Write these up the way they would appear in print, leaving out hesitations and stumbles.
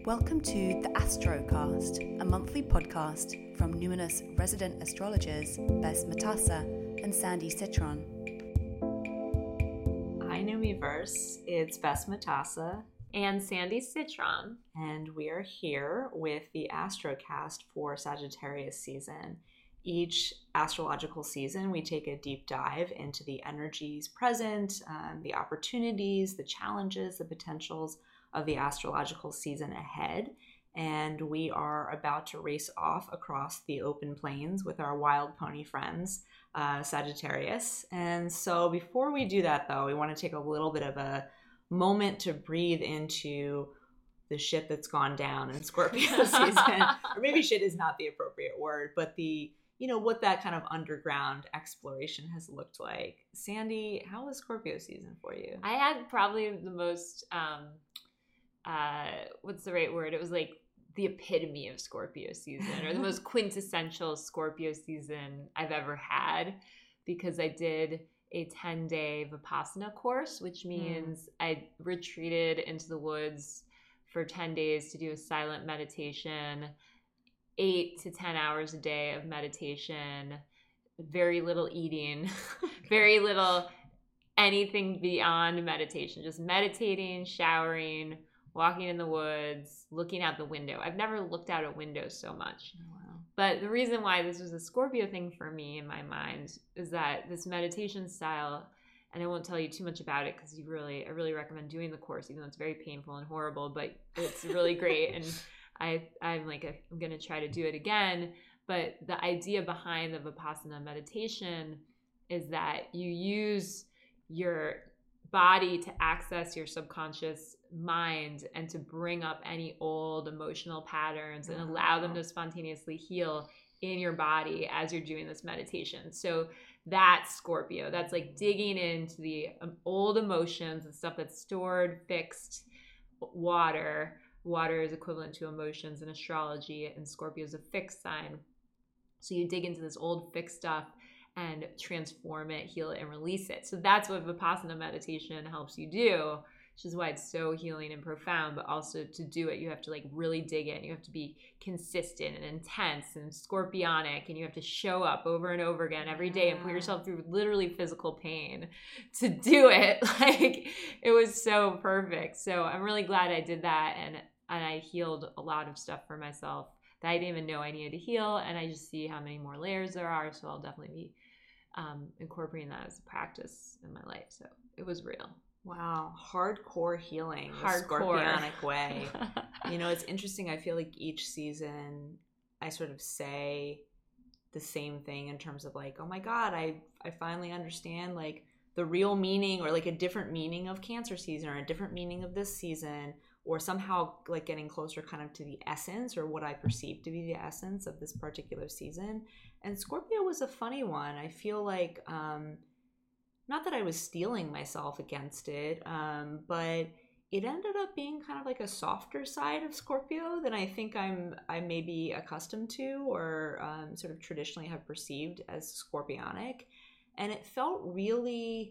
Welcome to the Astrocast, a monthly podcast from Numinous resident astrologers Bess Matassa and Sandy Citron. Hi Numiverse, it's Bess Matassa and Sandy Citron, and we are here with the Astrocast for Sagittarius season. Each astrological season, we take a deep dive into the energies present, the opportunities, the challenges, the potentials of the astrological season ahead. And we are about to race off across the open plains with our wild pony friends, Sagittarius. And so before we do that, though, we want to take a little bit of a moment to breathe into the shit that's gone down in Scorpio season. Or maybe shit is not the appropriate word, but what that kind of underground exploration has looked like. Sandy, how was Scorpio season for you? I had probably the most, what's the right word? It was like the epitome of Scorpio season, or the most quintessential Scorpio season I've ever had, because I did a 10-day Vipassana course, which means I retreated into the woods for 10 days to do a silent meditation, 8 to 10 hours a day of meditation, very little eating, very little anything beyond meditation, just meditating, showering, walking in the woods, looking out the window. I've never looked out a window so much. Oh, wow. But the reason why this was a Scorpio thing for me in my mind is that this meditation style, and I won't tell you too much about it because I really recommend doing the course, even though it's very painful and horrible, but it's really great. And I'm going to try to do it again. But the idea behind the Vipassana meditation is that you use your body to access your subconscious mind and to bring up any old emotional patterns and allow them to spontaneously heal in your body as you're doing this meditation. So that's Scorpio. That's like digging into the old emotions and stuff that's stored, fixed. Water is equivalent to emotions in astrology, and Scorpio is a fixed sign. So you dig into this old fixed stuff and transform it, heal it, and release it. So that's what Vipassana meditation helps you do, which is why it's so healing and profound. But also to do it, you have to really dig in. You have to be consistent and intense and scorpionic, and you have to show up over and over again every day and put yourself through literally physical pain to do it. It was so perfect. So I'm really glad I did that, and I healed a lot of stuff for myself that I didn't even know I needed to heal, and I just see how many more layers there are. So I'll definitely be incorporating that as a practice in my life. So it was real. Wow. Hardcore healing. Hardcore. The Scorpionic way. It's interesting. I feel like each season I sort of say the same thing in terms of oh my God, I finally understand the real meaning, or a different meaning of Cancer season, or a different meaning of this season, or somehow getting closer kind of to the essence, or what I perceive to be the essence of this particular season. And Scorpio was a funny one. I feel not that I was steeling myself against it, but it ended up being kind of a softer side of Scorpio than I think I may be accustomed to, or sort of traditionally have perceived as scorpionic. And I felt really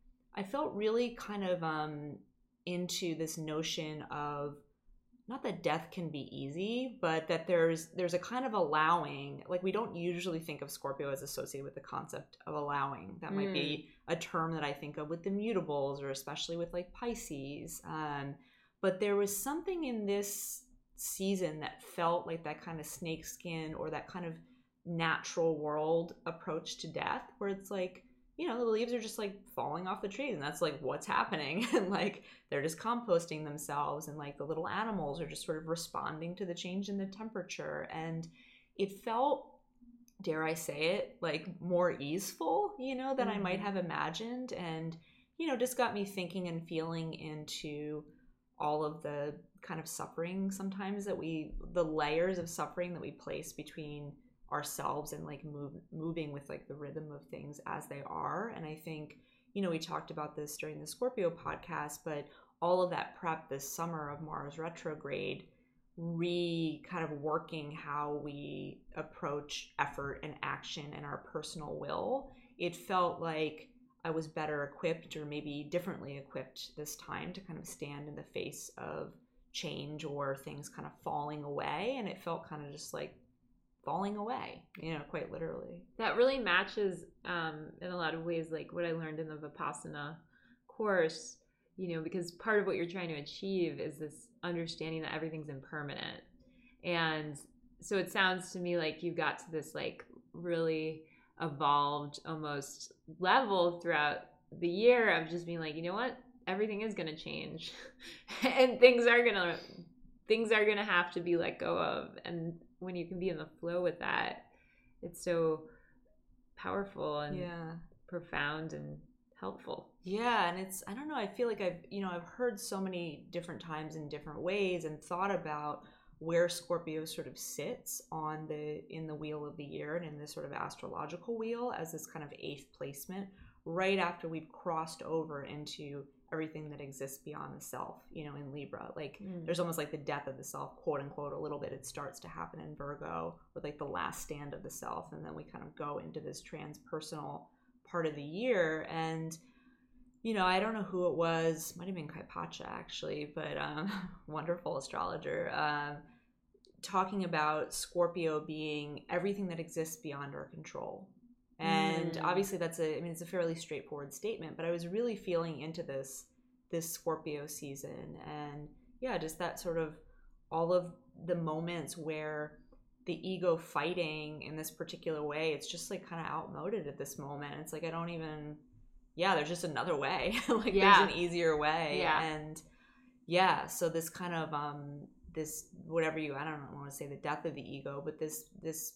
kind of into this notion of, not that death can be easy, but that there's a kind of allowing. We don't usually think of Scorpio as associated with the concept of allowing. That might be a term that I think of with the mutables, or especially with Pisces. But there was something in this season that felt like that kind of snakeskin, or that kind of natural world approach to death, where it's the leaves are just falling off the trees, and that's what's happening. And they're just composting themselves, and the little animals are just sort of responding to the change in the temperature. And it felt, dare I say it, more easeful, than I might have imagined. And, just got me thinking and feeling into all of the kind of suffering sometimes the layers of suffering that we place between ourselves and moving with the rhythm of things as they are. And I think, we talked about this during the Scorpio podcast, but all of that prep this summer of Mars retrograde, kind of working how we approach effort and action and our personal will, it felt like I was better equipped, or maybe differently equipped this time, to kind of stand in the face of change or things kind of falling away, and it felt kind of just like falling away, quite literally. That really matches in a lot of ways like what I learned in the Vipassana course, because part of what you're trying to achieve is this understanding that everything's impermanent. And so it sounds to me like you got to this like really evolved almost level throughout the year of just being like, you know what, everything is going to change and things are going to have to be let go of. And when you can be in the flow with that, it's so powerful and profound and helpful. Yeah. And I don't know, I feel like I've heard so many different times in different ways and thought about where Scorpio sort of sits in the wheel of the year and in this sort of astrological wheel as this kind of 8th placement, right after we've crossed over into everything that exists beyond the self, in Libra. Like there's almost like the death of the self, quote unquote, a little bit. It starts to happen in Virgo with like the last stand of the self. And then we kind of go into this transpersonal part of the year. And, I don't know who it was, might have been Kaipacha actually, but wonderful astrologer, talking about Scorpio being everything that exists beyond our control. And obviously it's a fairly straightforward statement, but I was really feeling into this Scorpio season, and just that sort of all of the moments where the ego fighting in this particular way, it's just like kind of outmoded at this moment. It's like, I don't even, there's just another way. Like there's an easier way. Yeah. And so this kind of, this, whatever I don't want to say the death of the ego, but this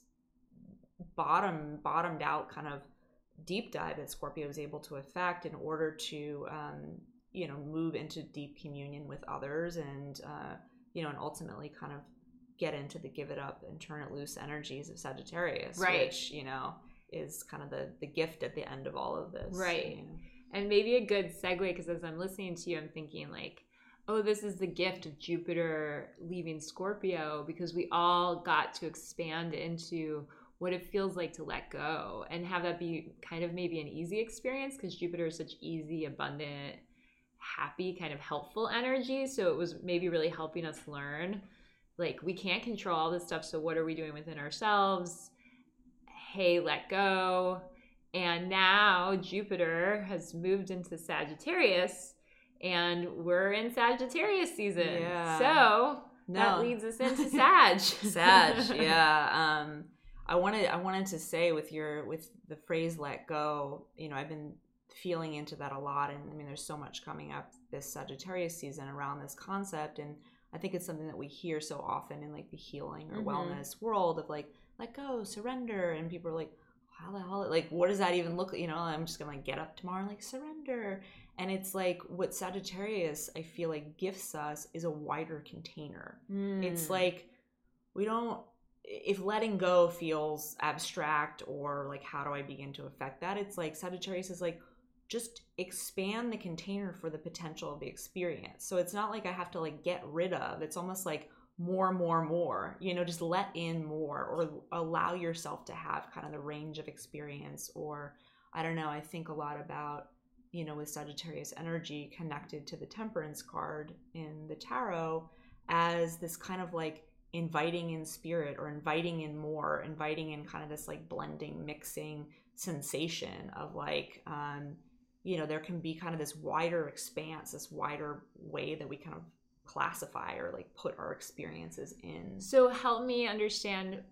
bottomed out kind of deep dive that Scorpio is able to effect in order to move into deep communion with others and and ultimately kind of get into the give it up and turn it loose energies of Sagittarius, right, which is kind of the gift at the end of all of this, right? And maybe a good segue, because as I'm listening to you, I'm thinking like, oh, this is the gift of Jupiter leaving Scorpio, because we all got to expand into what it feels like to let go and have that be kind of maybe an easy experience, because Jupiter is such easy, abundant, happy, kind of helpful energy. So it was maybe really helping us learn, like, we can't control all this stuff. So what are we doing within ourselves? Hey, let go. And now Jupiter has moved into Sagittarius and we're in Sagittarius season. Yeah. So that leads us into Sag. Sag, yeah. I wanted to say with the phrase "let go," I've been feeling into that a lot, and there's so much coming up this Sagittarius season around this concept, and I think it's something that we hear so often in like the healing or wellness world of like, let go, surrender, and people are like, how the hell, like, what does that even look like? I'm just gonna like get up tomorrow and like surrender. And it's like what Sagittarius, I feel like, gifts us is a wider container. It's like, if letting go feels abstract or like, how do I begin to affect that? It's like Sagittarius is like, just expand the container for the potential of the experience. So it's not like I have to like get rid of, it's almost like more, just let in more, or allow yourself to have kind of the range of experience. Or I don't know, I think a lot about, with Sagittarius energy connected to the Temperance card in the tarot as this kind of like inviting in spirit, or inviting in more, inviting in kind of this like blending, mixing sensation of like, there can be kind of this wider expanse, this wider way that we kind of classify or like put our experiences in. So help me understand.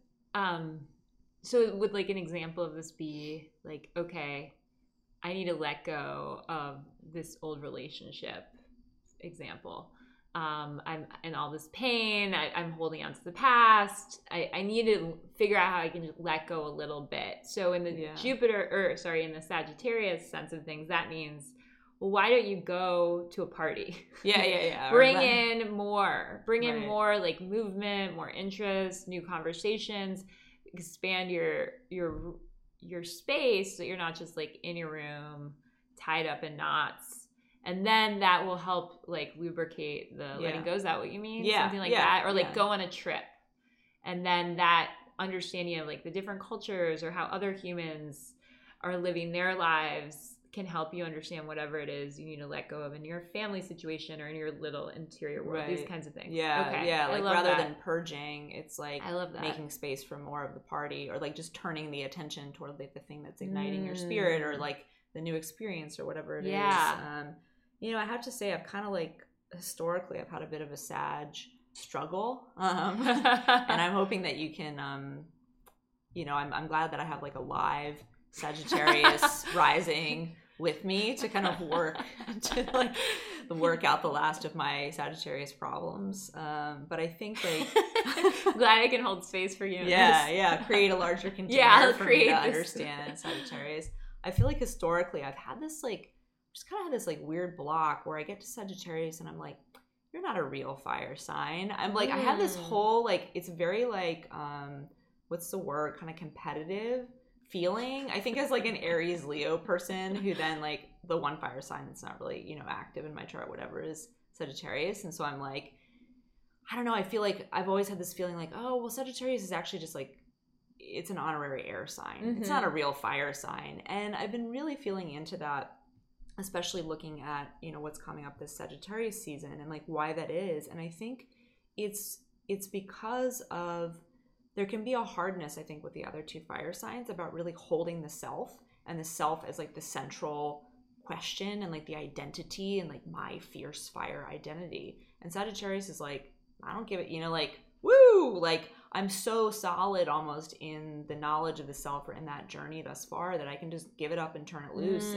So would like an example of this be like, okay, I need to let go of this old relationship, example. I'm in all this pain. I'm holding on to the past. I need to figure out how I can just let go a little bit. So in the in the Sagittarius sense of things, that means, well, why don't you go to a party? Yeah. Bring in more like movement, more interest, new conversations, expand your space so you're not just like in your room tied up in knots. And then that will help like lubricate the letting go. Is that what you mean? Yeah. Something like that? Or like go on a trip. And then that understanding of like the different cultures or how other humans are living their lives can help you understand whatever it is you need to let go of in your family situation or in your little interior world, these kinds of things. Yeah, okay. yeah. Like rather that. than purging, it's like I love that. making space for more of the party, or like just turning the attention toward like the thing that's igniting your spirit, or like the new experience or whatever it is. You know, I have to say I've kind of like historically I've had a bit of a Sag struggle, and I'm hoping that you can, you know, I'm glad that I have like a live Sagittarius rising with me to kind of work out the last of my Sagittarius problems. But I think like glad I can hold space for you. Create a larger container for me to this. understand Sagittarius. I feel like historically I've had this like just kind of had this like weird block where I get to Sagittarius and I'm like, you're not a real fire sign. I'm like, I have this whole like, it's very like what's the word, kind of competitive feeling. I think as like an Aries Leo person who then like the one fire sign that's not really, you know, active in my chart, whatever, is Sagittarius. And so I'm like, I don't know, I feel like I've always had this feeling like, oh, well, Sagittarius is actually just like, it's an honorary air sign. It's not a real fire sign. And I've been really feeling into that, especially looking at, you know, what's coming up this Sagittarius season and like why that is. And I think it's because of, there can be a hardness, I think, with the other two fire signs about really holding the self, and the self as like the central question and like the identity and like my fierce fire identity. And Sagittarius is like, I don't give it, you know, like, woo, like I'm so solid almost in the knowledge of the self or in that journey thus far that I can just give it up and turn it loose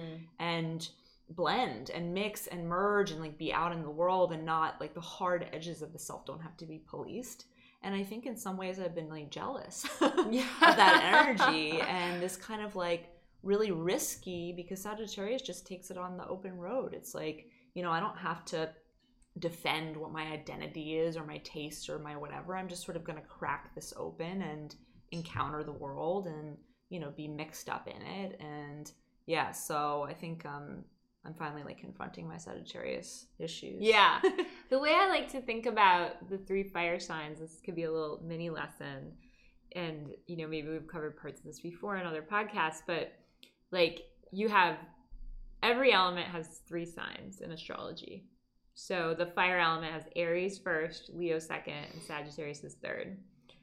and blend and mix and merge and like be out in the world, and not like the hard edges of the self don't have to be policed. And I think in some ways I've been like jealous of that energy, and this kind of like really risky, because Sagittarius just takes it on the open road. It's like, you know, I don't have to defend what my identity is or my tastes or my whatever. I'm just sort of going to crack this open and encounter the world and, you know, be mixed up in it. And yeah, so I think I'm finally like confronting my Sagittarius issues. Yeah. The way I like to think about the three fire signs, this could be a little mini lesson. And, you know, maybe we've covered parts of this before in other podcasts, but like you have, every element has three signs in astrology. So the fire element has Aries first, Leo second, and Sagittarius is third.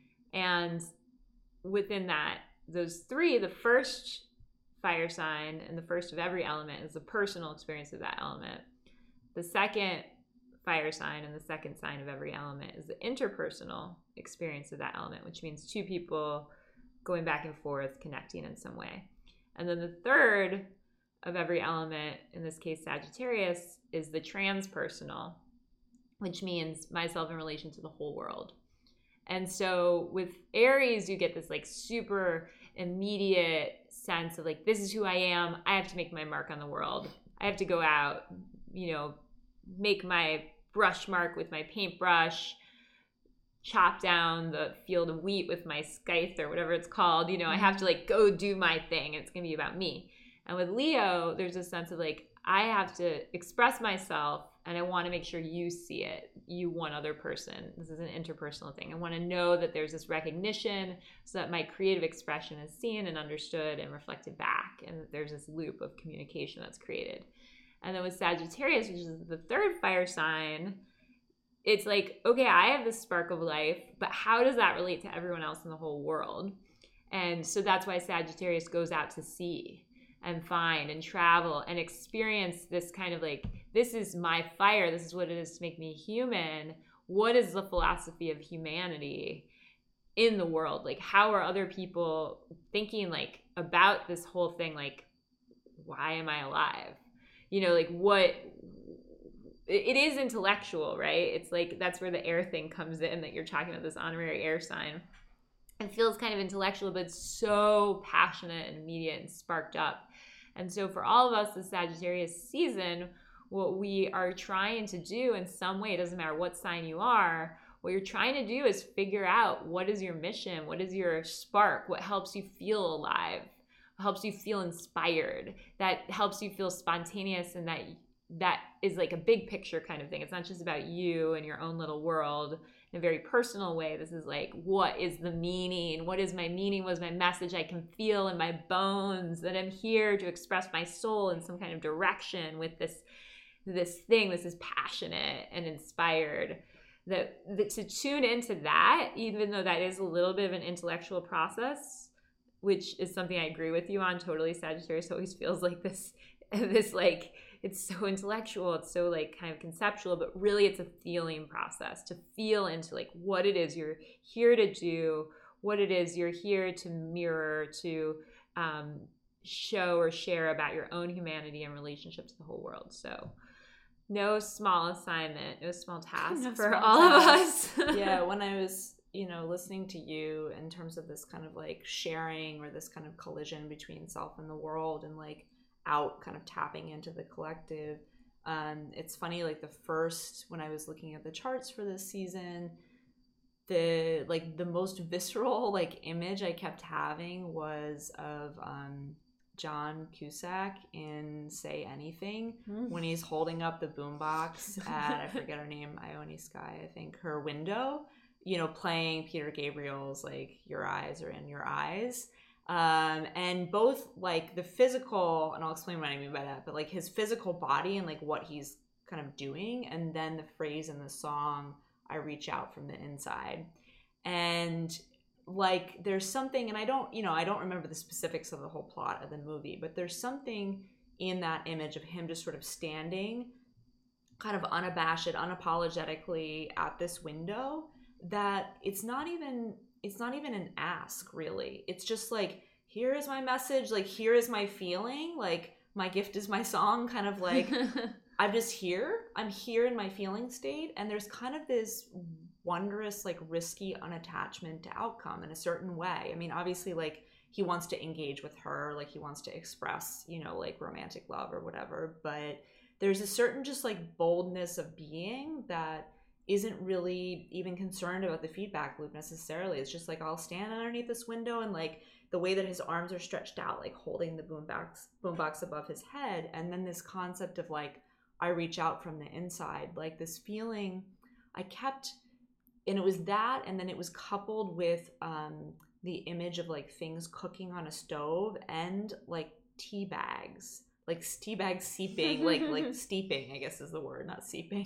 And within that, those three, the first fire sign and the first of every element is the personal experience of that element. The second fire sign and the second sign of every element is the interpersonal experience of that element, which means two people going back and forth, connecting in some way. And then the third of every element, in this case Sagittarius, is the transpersonal, which means myself in relation to the whole world. And so with Aries, you get this like super immediate sense of like, this is who I am. I have to make my mark on the world. I have to go out, you know, make my brush mark with my paintbrush, chop down the field of wheat with my scythe or whatever it's called. You know, I have to like go do my thing, and it's going to be about me. And with Leo, there's a sense of like, I have to express myself, and I want to make sure you see it, you one other person. This is an interpersonal thing. I want to know that there's this recognition so that my creative expression is seen and understood and reflected back, and that there's this loop of communication that's created. And then with Sagittarius, which is the third fire sign, it's like, okay, I have this spark of life, but how does that relate to everyone else in the whole world? And so that's why Sagittarius goes out to sea and find and travel and experience this kind of like, this is my fire, this is what it is to make me human. What is the philosophy of humanity in the world? Like, how are other people thinking like about this whole thing? Like, why am I alive? You know, like what, it is intellectual, right? It's like, that's where the air thing comes in, that you're talking about this honorary air sign. It feels kind of intellectual, but it's so passionate and immediate and sparked up. And so for all of us, the Sagittarius season, what we are trying to do in some way, it doesn't matter what sign you are, what you're trying to do is figure out, what is your mission? What is your spark? What helps you feel alive? What helps you feel inspired? That helps you feel spontaneous, and that that is like a big picture kind of thing. It's not just about you and your own little world in a very personal way. This is like, what is the meaning? What is my meaning? What is my message I can feel in my bones, that I'm here to express my soul in some kind of direction with this thing. This is passionate and inspired. That to tune into that, even though that is a little bit of an intellectual process, which is something I agree with you on totally. Sagittarius always feels like this like, it's so intellectual, it's so like kind of conceptual, but really it's a feeling process, to feel into like what it is you're here to do, what it is you're here to mirror, to show or share about your own humanity and relationship to the whole world. So no small assignment, no small task for all of us. Yeah, when I was, listening to you in terms of this kind of like sharing, or this kind of collision between self and the world, and like out kind of tapping into the collective, it's funny, like when I was looking at the charts for this season, the most visceral like image I kept having was of John Cusack in Say Anything, when he's holding up the boombox at, I forget her name, Ione Skye, I think, her window, playing Peter Gabriel's like Your Eyes Are in Your Eyes. And both like the physical, and I'll explain what I mean by that, but like his physical body and like what he's kind of doing, and then the phrase in the song, I reach out from the inside. And like there's something, and I don't remember the specifics of the whole plot of the movie, but there's something in that image of him just sort of standing kind of unabashed, unapologetically at this window, that it's not even an ask, really. It's just like, here is my message, like here is my feeling, like my gift is my song, kind of like I'm here in my feeling state. And there's kind of this wondrous, like risky unattachment to outcome in a certain way. I mean, obviously, like he wants to engage with her, like he wants to express, like romantic love or whatever, but there's a certain just like boldness of being that isn't really even concerned about the feedback loop necessarily. It's just like, I'll stand underneath this window, and like the way that his arms are stretched out, like holding the boombox above his head, and then this concept of like, I reach out from the inside, like this feeling I kept, and it was that, and then it was coupled with the image of like things cooking on a stove, and like tea bags seeping, like steeping, I guess is the word, not seeping.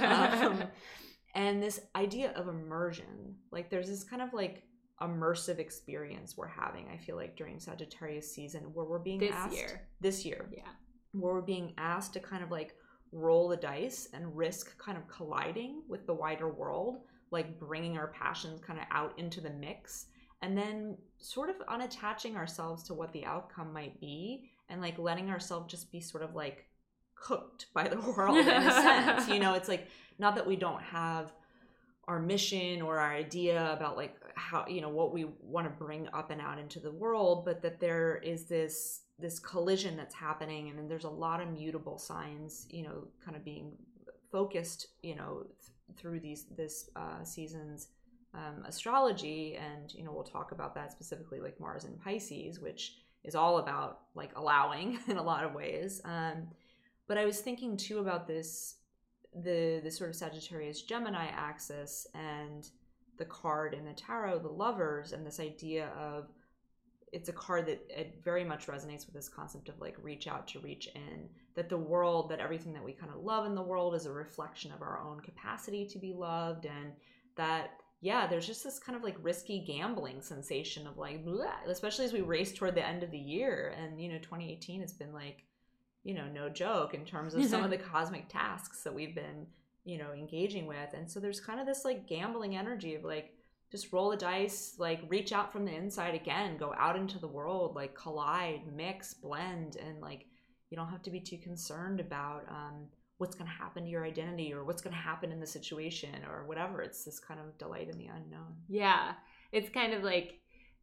And this idea of immersion, like there's this kind of like immersive experience we're having, I feel like, during Sagittarius season, where we're being this year, where we're being asked to kind of like roll the dice and risk kind of colliding with the wider world, like bringing our passions kind of out into the mix, and then sort of unattaching ourselves to what the outcome might be, and like letting ourselves just be sort of like cooked by the world in a sense. It's like, not that we don't have our mission or our idea about like how, what we want to bring up and out into the world, but that there is this collision that's happening, and then there's a lot of mutable signs, kind of being focused, through this season's astrology. And, we'll talk about that specifically, like Mars in Pisces, which is all about like allowing in a lot of ways. But I was thinking too about the sort of Sagittarius Gemini axis, and the card in the tarot, the Lovers, and this idea of, it's a card that it very much resonates with this concept of like reach out to reach in, that the world, that everything that we kind of love in the world is a reflection of our own capacity to be loved, and that there's just this kind of like risky gambling sensation of like, bleh, especially as we race toward the end of the year. And 2018 has been like, no joke in terms of some of the cosmic tasks that we've been, engaging with. And so there's kind of this like gambling energy of like, just roll the dice, like reach out from the inside again, go out into the world, like collide, mix, blend, and like you don't have to be too concerned about what's going to happen to your identity, or what's going to happen in the situation, or whatever. It's this kind of delight in the unknown. Yeah, it's kind of like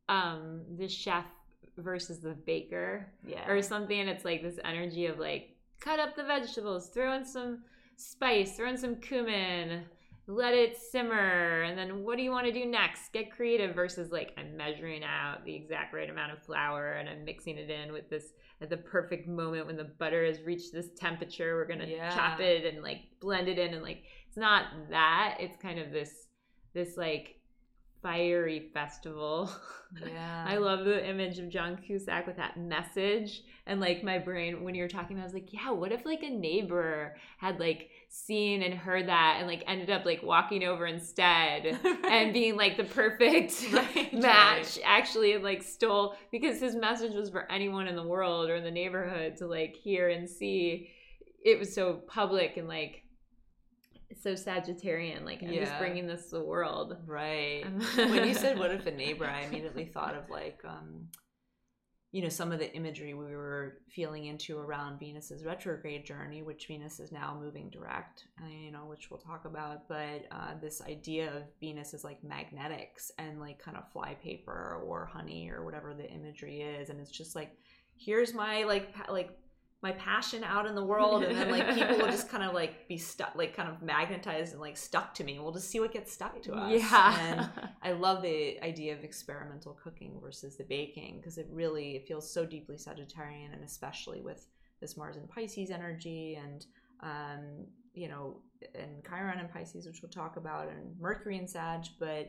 the chef versus the baker, or something. And it's like this energy of like, cut up the vegetables, throw in some spice, throw in some cumin, let it simmer, and then what do you want to do next? Get creative, versus like I'm measuring out the exact right amount of flour and I'm mixing it in with this at the perfect moment when the butter has reached this temperature. We're gonna chop it and like blend it in, and like it's not that. It's kind of this like fiery festival. Yeah. I love the image of John Cusack with that message. And like my brain, when you were talking, I was like, yeah, what if like a neighbor had like seen and heard that and like ended up like walking over instead and being like the perfect match, actually, and like stole, because his message was for anyone in the world or in the neighborhood to like hear and see. It was so public and like so Sagittarian, like I'm just bringing this to the world. Right. When you said what if a neighbor, I immediately thought of like some of the imagery we were feeling into around Venus's retrograde journey, which Venus is now moving direct, which we'll talk about. But this idea of Venus is like magnetics and like kind of flypaper or honey or whatever the imagery is, and it's just like, here's my like my passion out in the world, and then like people will just kind of like be stuck, like kind of magnetized and like stuck to me. We'll just see what gets stuck to us. And I love the idea of experimental cooking versus the baking, because it feels so deeply Sagittarian, and especially with this Mars and Pisces energy, and and Chiron and Pisces, which we'll talk about, and Mercury and Sag. But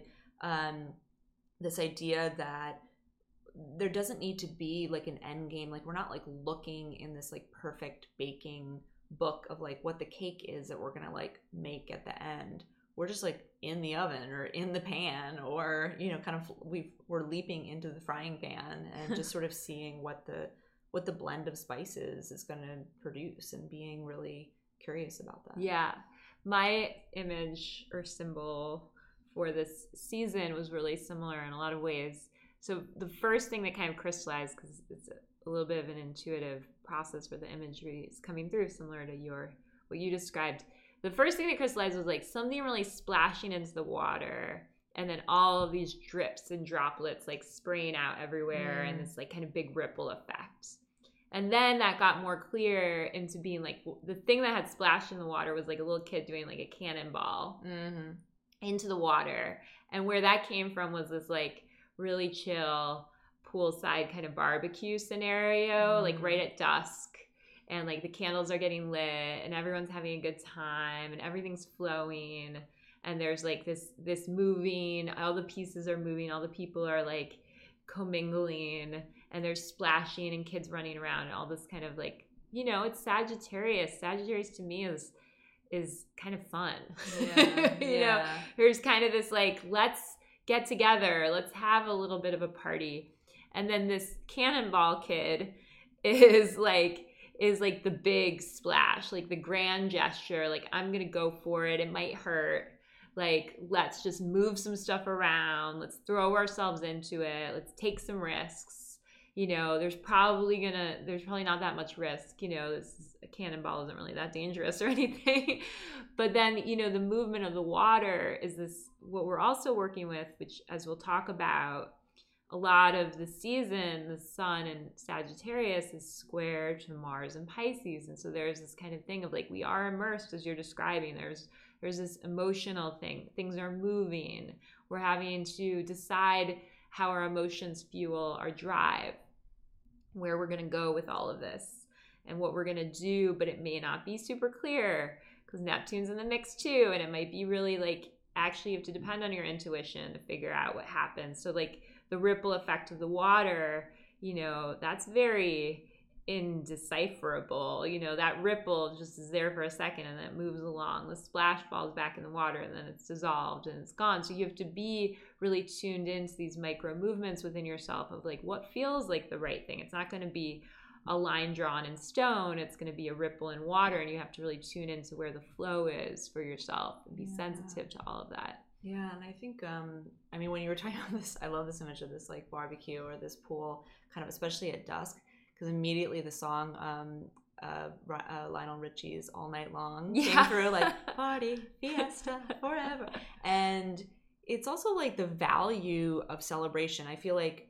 this idea that there doesn't need to be like an end game. Like we're not like looking in this like perfect baking book of like what the cake is that we're gonna like make at the end. We're just like in the oven or in the pan, or kind of we're leaping into the frying pan and just sort of seeing what the blend of spices is going to produce, and being really curious about that. Yeah, my image or symbol for this season was really similar in a lot of ways. So the first thing that kind of crystallized, because it's a little bit of an intuitive process where the imagery is coming through, similar to what you described. The first thing that crystallized was like something really splashing into the water, and then all of these drips and droplets like spraying out everywhere, and this like kind of big ripple effect. And then that got more clear into being like the thing that had splashed in the water was like a little kid doing like a cannonball into the water. And where that came from was this like really chill poolside kind of barbecue scenario, like right at dusk, and like the candles are getting lit and everyone's having a good time and everything's flowing, and there's like this moving, all the pieces are moving, all the people are like commingling, and there's splashing and kids running around and all this kind of like, it's Sagittarius to me is kind of fun. There's kind of this like, let's get together, let's have a little bit of a party. And then this cannonball kid is like the big splash, like the grand gesture, like I'm gonna go for it might hurt, like let's just move some stuff around, let's throw ourselves into it, let's take some risks. There's probably not that much risk. A cannonball isn't really that dangerous or anything. But then, the movement of the water is this, what we're also working with, which as we'll talk about, a lot of the season, the sun in Sagittarius is square to Mars and Pisces. And so there's this kind of thing of like, we are immersed, as you're describing. There's this emotional thing. Things are moving. We're having to decide how our emotions fuel our drive, where we're going to go with all of this and what we're going to do. But it may not be super clear because Neptune's in the mix too. And it might be really like, actually you have to depend on your intuition to figure out what happens. So like the ripple effect of the water, that's very indecipherable. That ripple just is there for a second and then it moves along. The splash falls back in the water and then it's dissolved and it's gone. So you have to be really tuned into these micro movements within yourself of like what feels like the right thing. It's not going to be a line drawn in stone. It's going to be a ripple in water, and you have to really tune into where the flow is for yourself and be sensitive to all of that. Yeah, and I think, when you were talking about this, I love this image of this like barbecue or this pool, kind of especially at dusk, because immediately the song Lionel Richie's All Night Long came through, like party, fiesta, forever. And it's also like the value of celebration. I feel like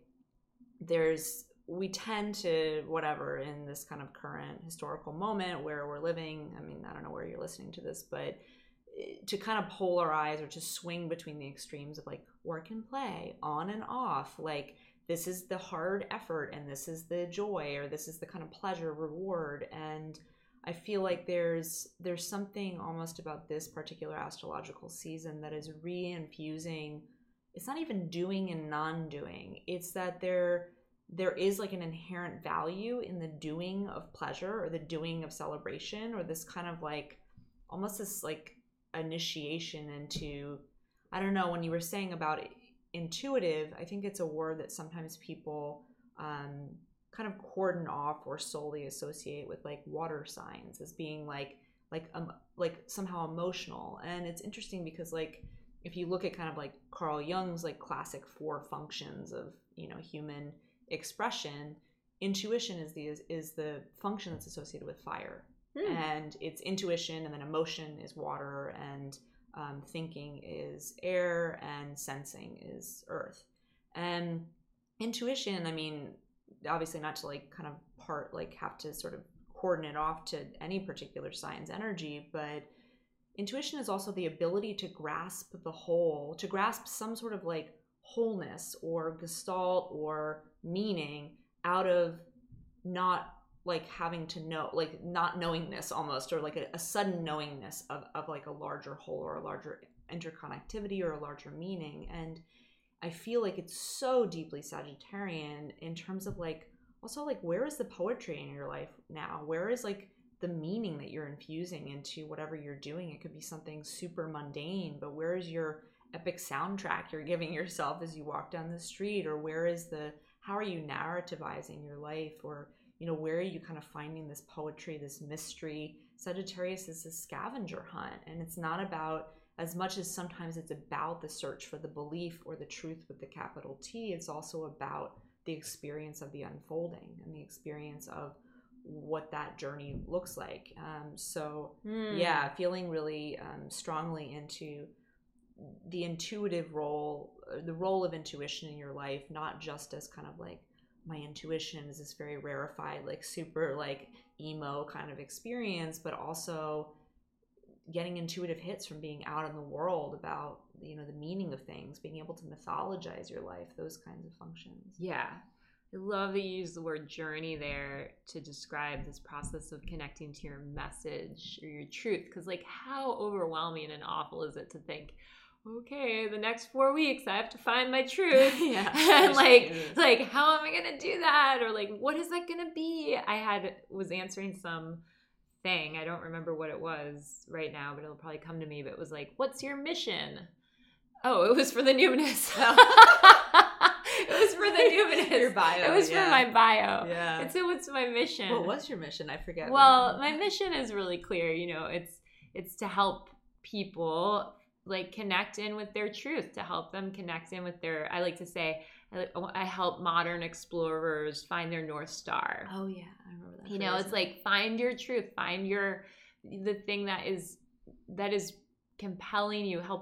we tend to, whatever, in this kind of current historical moment where we're living, I don't know where you're listening to this, but to kind of polarize or to swing between the extremes of like work and play, on and off, like this is the hard effort and this is the joy, or this is the kind of pleasure reward. And I feel like there's something almost about this particular astrological season that is re-infusing. It's not even doing and non-doing. It's that there is like an inherent value in the doing of pleasure or the doing of celebration, or this kind of like almost this like initiation into, I don't know, when you were saying about it, intuitive, I think it's a word that sometimes people kind of cordon off or solely associate with like water signs as being like somehow emotional. And it's interesting because like if you look at kind of like Carl Jung's like classic 4 functions of, you know, human expression, intuition is the function that's associated with fire. And it's intuition, and then emotion is water, and thinking is air, and sensing is earth. And intuition, I mean, obviously not to like kind of have to sort of cordon it off to any particular sign's energy, but intuition is also the ability to grasp the whole, to grasp some sort of like wholeness or gestalt or meaning out of not like having to know, like not knowingness almost, or like a sudden knowingness of like a larger whole or a larger interconnectivity or a larger meaning. And I feel like it's so deeply Sagittarian in terms of like, also like, where is the poetry in your life now? Where is like the meaning that you're infusing into whatever you're doing? It could be something super mundane, but where is your epic soundtrack you're giving yourself as you walk down the street? Or where is how are you narrativizing your life? Or, you know, where are you kind of finding this poetry, this mystery? Sagittarius is a scavenger hunt, and it's not about, as much as sometimes it's about the search for the belief or the truth with the capital T, it's also about the experience of the unfolding and the experience of what that journey looks like. Yeah, feeling really strongly into the intuitive role, the role of intuition in your life, not just as kind of like, my intuition is this very rarefied, like super like emo kind of experience, but also getting intuitive hits from being out in the world about, you know, the meaning of things, being able to mythologize your life, those kinds of functions. Yeah. I love that you use the word journey there to describe this process of connecting to your message or your truth. Because like, how overwhelming and awful is it to think, okay, the next 4 weeks I have to find my truth. Yeah. And like how am I gonna do that? Or like, what is that gonna be? I was answering some thing, I don't remember what it was right now, but it'll probably come to me. But it was like, what's your mission? Oh, it was for the Numinous. It was for the Numinous. Your bio. It was for my bio. Yeah. It said, what's my mission? What was your mission? I forget. Well, my mission is really clear. You know, it's to help people like connect in with their truth, to help them connect in with their, I like to say, I help modern explorers find their North Star. Oh yeah, I remember that. You know, it's like, find your truth, find the thing that is compelling you, I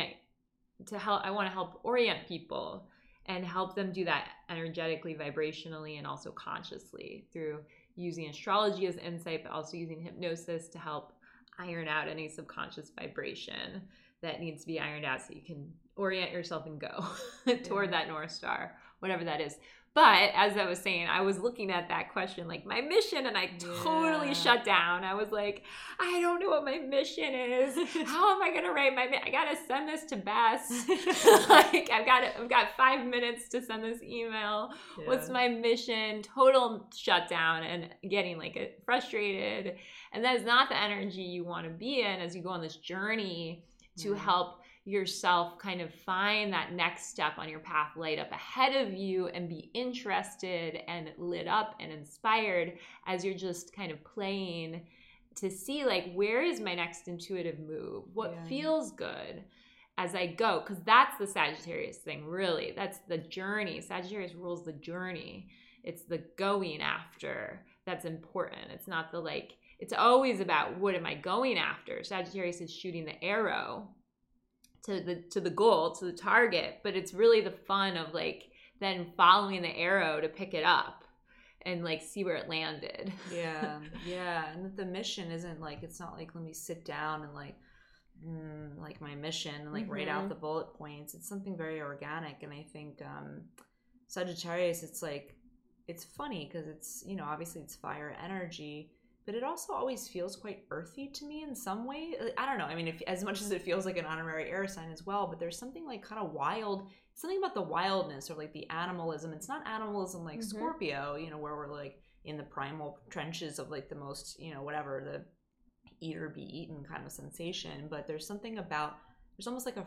want to help orient people and help them do that energetically, vibrationally, and also consciously through using astrology as insight, but also using hypnosis to help iron out any subconscious vibration that needs to be ironed out so you can orient yourself and go toward that North Star, whatever that is. But as I was saying, I was looking at that question, like my mission, and I totally shut down. I was like, I don't know what my mission is. How am I going to write I got to send this to Bess. Like I've got 5 minutes to send this email. Yeah. What's my mission? Total shutdown and getting like frustrated. And that is not the energy you want to be in as you go on this journey to help yourself kind of find that next step on your path, light up ahead of you, and be interested and lit up and inspired as you're just kind of playing to see like, where is my next intuitive move? What feels good as I go? Because that's the Sagittarius thing, really. That's the journey. Sagittarius rules the journey. It's the going after that's important. It's not the like, it's always about what am I going after? Sagittarius is shooting the arrow to the goal, to the target, but it's really the fun of like then following the arrow to pick it up and like see where it landed. Yeah. And the mission isn't like, it's not like, let me sit down and like like my mission and like write out the bullet points. It's something very organic. And I think Sagittarius, it's like, it's funny because it's, you know, obviously it's fire energy, but it also always feels quite earthy to me in some way. I don't know. I mean, if, as much as it feels like an honorary air sign as well, but there's something like kind of wild, something about the wildness or like the animalism. It's not animalism like Scorpio, you know, where we're like in the primal trenches of like the most, you know, whatever, the eat or be eaten kind of sensation. But there's something about, there's almost like a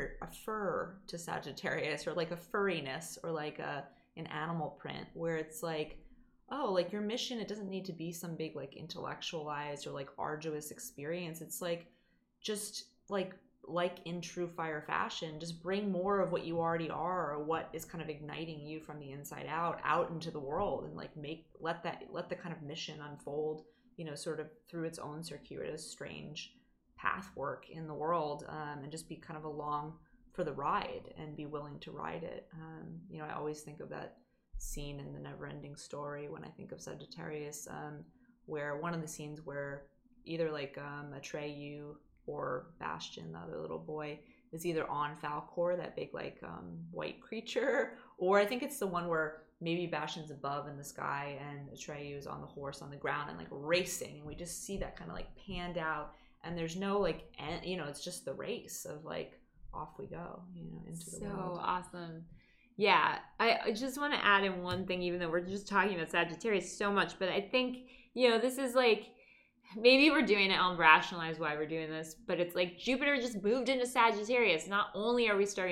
fur to Sagittarius, or like a furriness, or like an animal print, where it's like, oh, like your mission, it doesn't need to be some big like intellectualized or like arduous experience. It's like, just like in true fire fashion, just bring more of what you already are, or what is kind of igniting you from the inside out into the world, and like let the kind of mission unfold, you know, sort of through its own circuitous, strange path work in the world, and just be kind of along for the ride and be willing to ride it. You know, I always think of that scene in The Neverending Story when I think of Sagittarius, where one of the scenes where either like Atreyu or Bastian, the other little boy, is either on Falkor, that big like white creature, or I think it's the one where maybe Bastian's above in the sky and Atreyu is on the horse on the ground and like racing, and we just see that kind of like panned out, and there's no like, you know, it's just the race of like, off we go, you know, into the world. So awesome. Yeah, I just want to add in one thing, even though we're just talking about Sagittarius so much, but I think, you know, this is like, maybe we're doing it, I'll rationalize why we're doing this, but it's like Jupiter just moved into Sagittarius. Not only are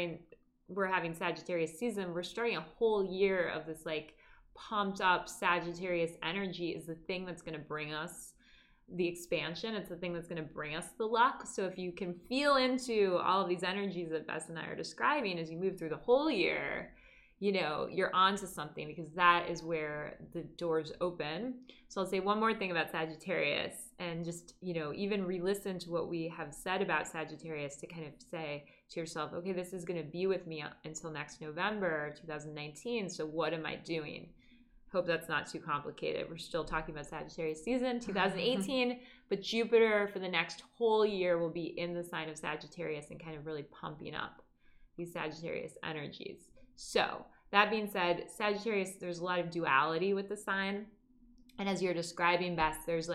we're having Sagittarius season, we're starting a whole year of this like pumped up Sagittarius energy is the thing that's going to bring us the expansion. It's the thing that's going to bring us the luck. So if you can feel into all of these energies that Bess and I are describing as you move through the whole year, you know, you're onto something, because that is where the doors open. So I'll say one more thing about Sagittarius, and just, you know, even re-listen to what we have said about Sagittarius to kind of say to yourself, okay, this is going to be with me until next November 2019. So what am I doing? Hope that's not too complicated. We're still talking about Sagittarius season 2018, but Jupiter for the next whole year will be in the sign of Sagittarius and kind of really pumping up these Sagittarius energies. So that being said, Sagittarius, there's a lot of duality with the sign. And as you're describing, Bess, there's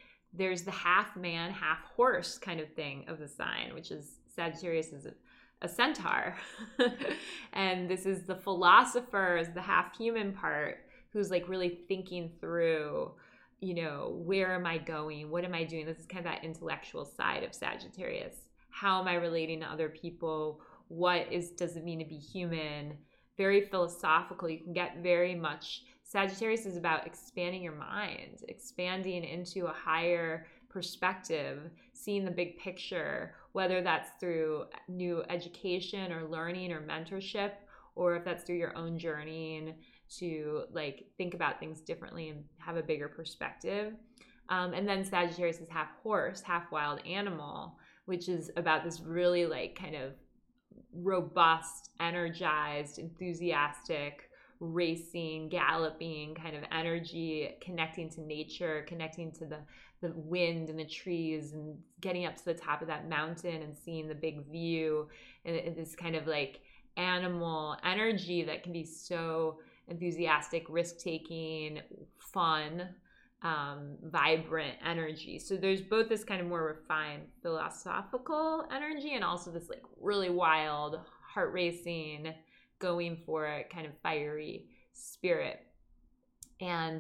the half man, half horse kind of thing of the sign, which is Sagittarius is a centaur. And this is the philosopher, is the half human part, who's like really thinking through, you know, where am I going? What am I doing? This is kind of that intellectual side of Sagittarius. How am I relating to other people? Does it mean to be human? Very philosophical. You can get very much, Sagittarius is about expanding your mind, expanding into a higher perspective, seeing the big picture, whether that's through new education or learning or mentorship, or if that's through your own journeying to like think about things differently and have a bigger perspective. And then Sagittarius is half horse, half wild animal, which is about this really like kind of robust, energized, enthusiastic, racing, galloping kind of energy, connecting to nature, connecting to the wind and the trees, and getting up to the top of that mountain and seeing the big view, and this kind of like animal energy that can be so enthusiastic, risk-taking, fun, vibrant energy. So there's both this kind of more refined philosophical energy and also this like really wild, heart-racing, going for it kind of fiery spirit. And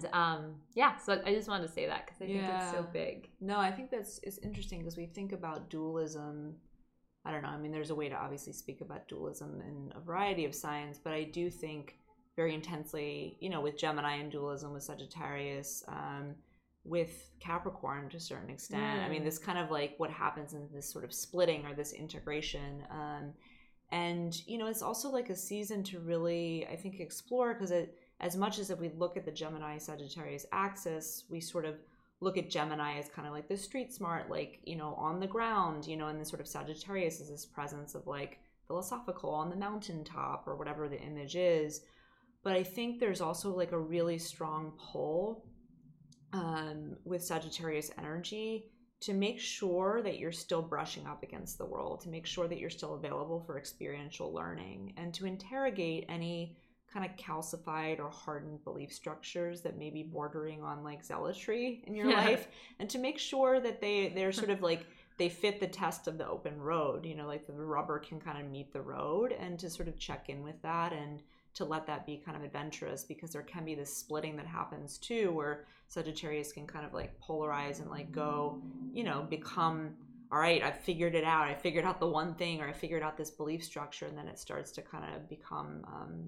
so I just wanted to say that because I think it's so big. No, I think it's interesting because we think about dualism. I don't know. I mean, there's a way to obviously speak about dualism in a variety of signs, but I do think very intensely, you know, with Gemini and dualism, with Sagittarius, with Capricorn to a certain extent. I mean, this kind of like what happens in this sort of splitting or this integration. And, you know, it's also like a season to really, I think, explore, because as much as if we look at the Gemini-Sagittarius axis, we sort of look at Gemini as kind of like the street smart, like, you know, on the ground, you know, and then sort of Sagittarius is this presence of like philosophical on the mountaintop or whatever the image is. But I think there's also like a really strong pull with Sagittarius energy to make sure that you're still brushing up against the world, to make sure that you're still available for experiential learning, and to interrogate any kind of calcified or hardened belief structures that may be bordering on like zealotry in your life, and to make sure that they're sort of like they fit the test of the open road, you know, like the rubber can kind of meet the road, and to sort of check in with that and to let that be kind of adventurous, because there can be this splitting that happens too, where Sagittarius can kind of like polarize and like go, you know, become, all right, I've figured it out. I figured out the one thing, or I figured out this belief structure, and then it starts to kind of become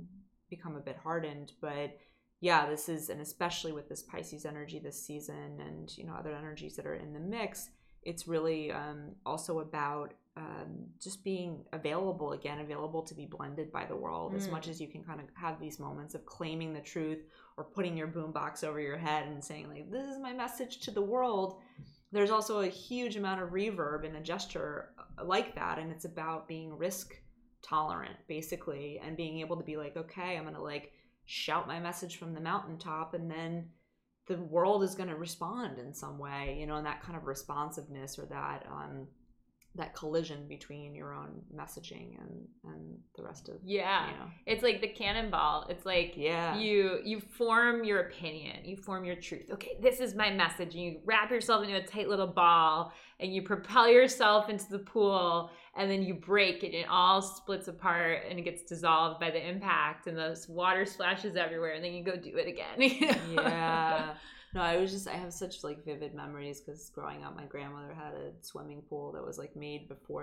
a bit hardened. But yeah, this is, and especially with this Pisces energy this season, and you know, other energies that are in the mix, it's really also about just being available to be blended by the world as much as you can kind of have these moments of claiming the truth or putting your boombox over your head and saying like, this is my message to the world. There's also a huge amount of reverb in a gesture like that, and it's about being risk tolerant basically, and being able to be like, okay, I'm gonna like shout my message from the mountaintop, and then the world is going to respond in some way, you know, and that kind of responsiveness, or that that collision between your own messaging and the rest of, you know. It's like the cannonball. It's like you form your opinion, you form your truth. Okay, this is my message, and you wrap yourself into a tight little ball, and you propel yourself into the pool, and then you break and it all splits apart and it gets dissolved by the impact, and the water splashes everywhere, and then you go do it again. You know? Yeah. No, I have such like vivid memories, because growing up, my grandmother had a swimming pool that was like made before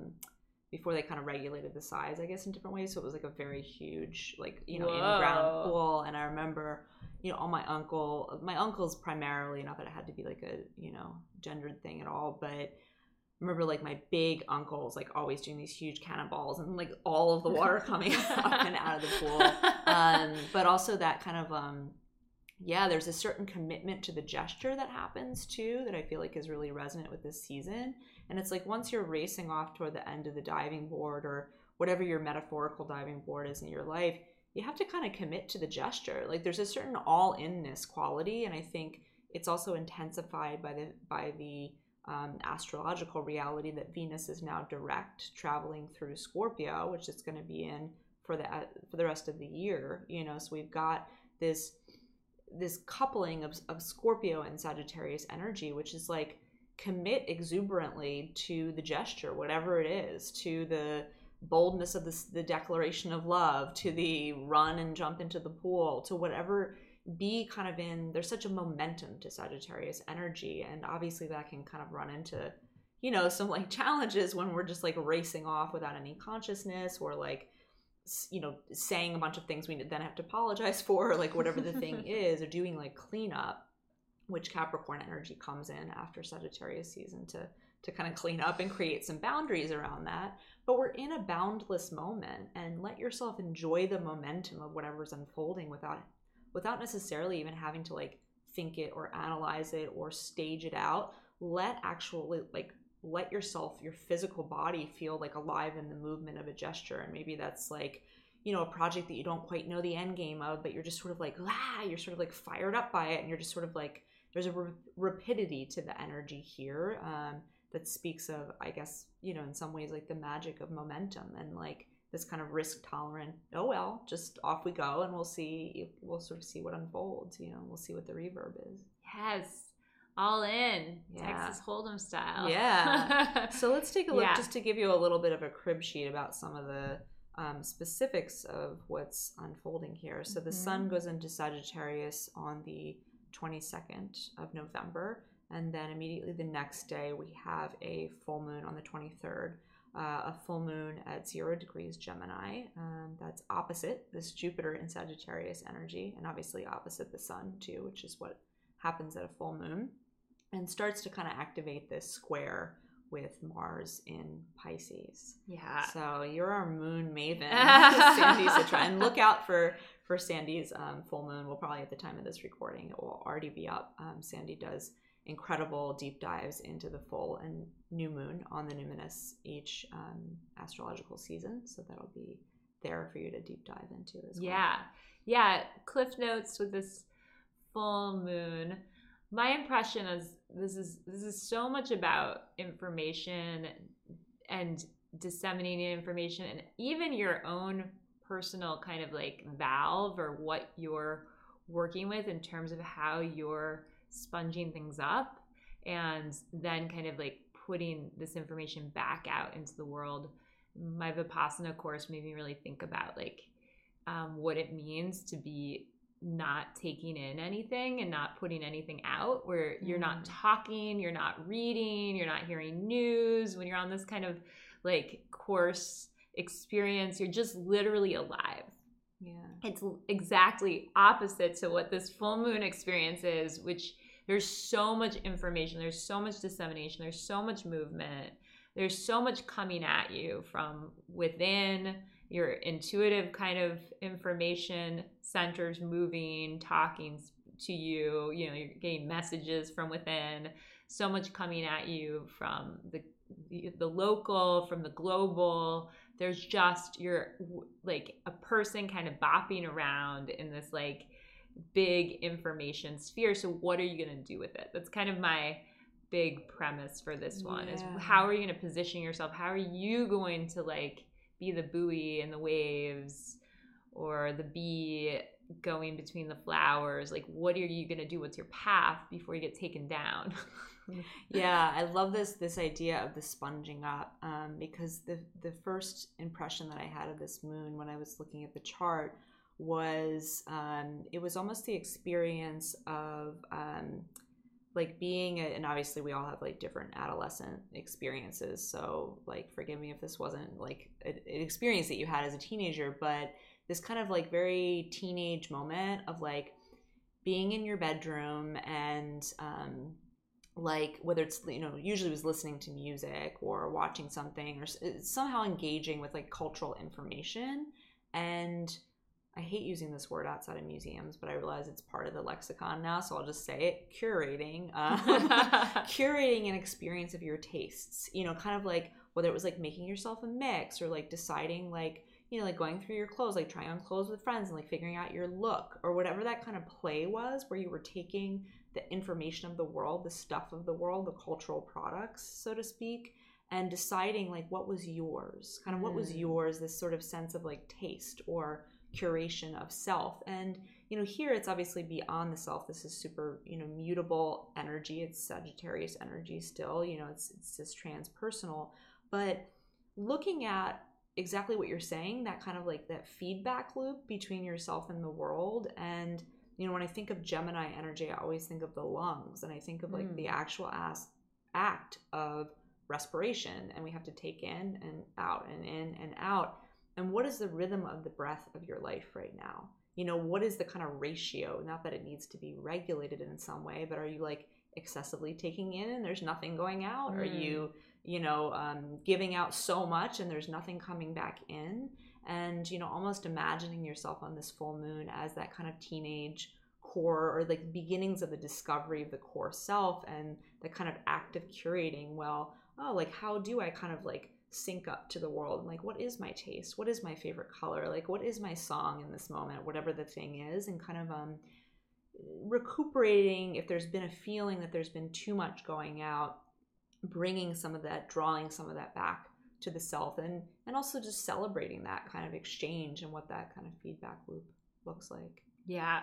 they kind of regulated the size, I guess, in different ways. So it was like a very huge, like, you know, in-ground pool. And I remember, you know, all my uncles primarily, not that it had to be like a, you know, gendered thing at all, but I remember like my big uncles like always doing these huge cannonballs and like all of the water coming up and out of the pool. But also that kind of, there's a certain commitment to the gesture that happens too, that I feel like is really resonant with this season. And it's like, once you're racing off toward the end of the diving board, or whatever your metaphorical diving board is in your life, you have to kind of commit to the gesture. Like there's a certain all-inness quality, and I think it's also intensified by the astrological reality that Venus is now direct, traveling through Scorpio, which it's going to be in for the rest of the year. You know, so we've got this coupling of Scorpio and Sagittarius energy, which is like, commit exuberantly to the gesture, whatever it is, to the boldness of the declaration of love, to the run and jump into the pool, to whatever, be kind of in, there's such a momentum to Sagittarius energy. And obviously that can kind of run into, you know, some like challenges when we're just like racing off without any consciousness, or like, you know, saying a bunch of things we then have to apologize for, or like whatever the thing is, or doing like cleanup, which Capricorn energy comes in after Sagittarius season to kind of clean up and create some boundaries around that. But we're in a boundless moment, and let yourself enjoy the momentum of whatever's unfolding without necessarily even having to like think it or analyze it or stage it out. Let yourself, your physical body, feel like alive in the movement of a gesture. And maybe that's like, you know, a project that you don't quite know the end game of, but you're just sort of like, you're sort of like fired up by it, and you're just sort of like, there's a rapidity to the energy here that speaks of, I guess, you know, in some ways like the magic of momentum, and like this kind of risk tolerant, oh well, just off we go, and we'll sort of see what unfolds, you know, we'll see what the reverb is. Yes. All in. Texas Hold'em style. Yeah. So let's take a look, just to give you a little bit of a crib sheet about some of the specifics of what's unfolding here. So the sun goes into Sagittarius on the 22nd of November, and then immediately the next day we have a full moon on the 23rd, a full moon at 0 degrees Gemini. That's opposite this Jupiter in Sagittarius energy, and obviously opposite the sun too, which is what happens at a full moon, and starts to kind of activate this square with Mars in Pisces. Yeah. So you're our moon maven, Sandy Citron. And look out for Sandy's full moon. We'll probably, at the time of this recording, it will already be up. Sandy does incredible deep dives into the full and new moon on the numinous each astrological season. So that'll be there for you to deep dive into as well. Yeah. Cliff notes with this full moon. my impression is this is so much about information and disseminating information, and even your own personal kind of like valve or what you're working with in terms of how you're sponging things up and then kind of like putting this information back out into the world. My Vipassana course made me really think about like what it means to be not taking in anything and not putting anything out, where you're not talking, you're not reading, you're not hearing news. When you're on this kind of like course experience, you're just literally alive. Yeah. It's exactly opposite to what this full moon experience is, which there's so much information, there's so much dissemination, there's so much movement, there's so much coming at you from within. Your intuitive kind of information centers moving, talking to you, you know, you're getting messages from within, so much coming at you from the local, from the global. There's just, you're like a person kind of bopping around in this like big information sphere. So what are you going to do with it? That's kind of my big premise for this one, is how are you going to position yourself? How are you going to like be the buoy in the waves or the bee going between the flowers? Like, what are you going to do? What's your path before you get taken down? Yeah, I love this idea of the sponging up, because the first impression that I had of this moon when I was looking at the chart was it was almost the experience of like being and obviously we all have like different adolescent experiences, so like forgive me if this wasn't like an experience that you had as a teenager, but this kind of like very teenage moment of like being in your bedroom and like whether it's, you know, usually was listening to music or watching something or somehow engaging with like cultural information. And I hate using this word outside of museums, but I realize it's part of the lexicon now, so I'll just say it. Curating. Curating an experience of your tastes. You know, kind of like whether it was like making yourself a mix or like deciding like, you know, like going through your clothes, like trying on clothes with friends and like figuring out your look or whatever that kind of play was, where you were taking the information of the world, the stuff of the world, the cultural products, so to speak, and deciding like what was yours, kind of what was yours, this sort of sense of like taste or curation of self. And you know, here it's obviously beyond the self. This is super, you know, mutable energy. It's Sagittarius energy still, you know, it's this transpersonal, but looking at exactly what you're saying, that kind of like that feedback loop between yourself and the world. And you know, when I think of Gemini energy, I always think of the lungs, and I think of like the actual act of respiration, and we have to take in and out and in and out. And what is the rhythm of the breath of your life right now? You know, what is the kind of ratio? Not that it needs to be regulated in some way, but are you like excessively taking in and there's nothing going out? Are you, you know, giving out so much and there's nothing coming back in? And, you know, almost imagining yourself on this full moon as that kind of teenage core, or like beginnings of the discovery of the core self and the kind of active curating. Well, oh, like how do I kind of like sync up to the world? And like, what is my taste? What is my favorite color? Like, what is my song in this moment, whatever the thing is? And kind of recuperating if there's been a feeling that there's been too much going out, bringing some of that, drawing some of that back to the self, and also just celebrating that kind of exchange and what that kind of feedback loop looks like. Yeah.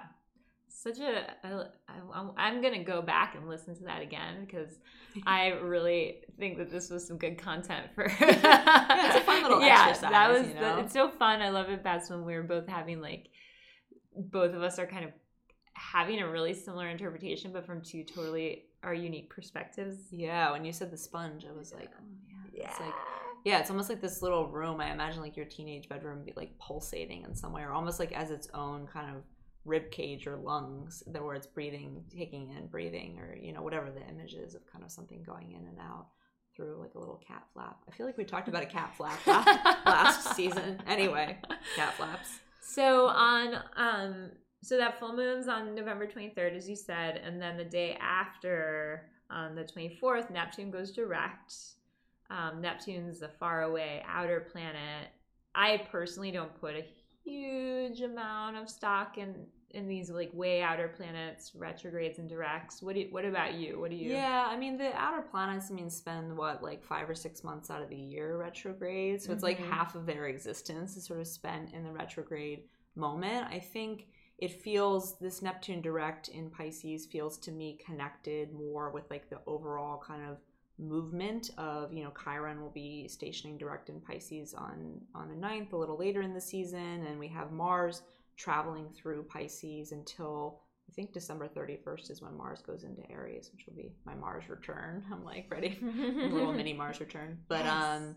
I'm going to go back and listen to that again, because I really think that this was some good content for yeah, it's a fun little exercise. That was, you know? It's so fun. I love it best when we were both having like, both of us are kind of having a really similar interpretation, but from two totally our unique perspectives. Yeah, when you said the sponge, I was like, oh yeah. It's like, yeah, it's almost like this little room. I imagine like your teenage bedroom be like pulsating in some way, or almost like as its own kind of rib cage or lungs, where it's breathing, taking in, breathing, or you know, whatever the image is of kind of something going in and out through like a little cat flap. I feel like we talked about a cat flap last season. Anyway, cat flaps. So on so that full moon's on November 23rd, as you said, and then the day after, on the 24th, Neptune goes direct. Neptune's a faraway outer planet. I personally don't put a huge amount of stock in these like way outer planets, retrogrades and directs? What about you? What do you? Yeah, I mean, the outer planets, spend what, like 5 or 6 months out of the year retrograde. So it's like half of their existence is sort of spent in the retrograde moment. I think it feels, this Neptune direct in Pisces feels to me connected more with like the overall kind of movement of, Chiron will be stationing direct in Pisces on the 9th, a little later in the season, and we have Mars traveling through Pisces until I think December 31st is when Mars goes into Aries, which will be my Mars return. I'm like ready for a little mini Mars return. But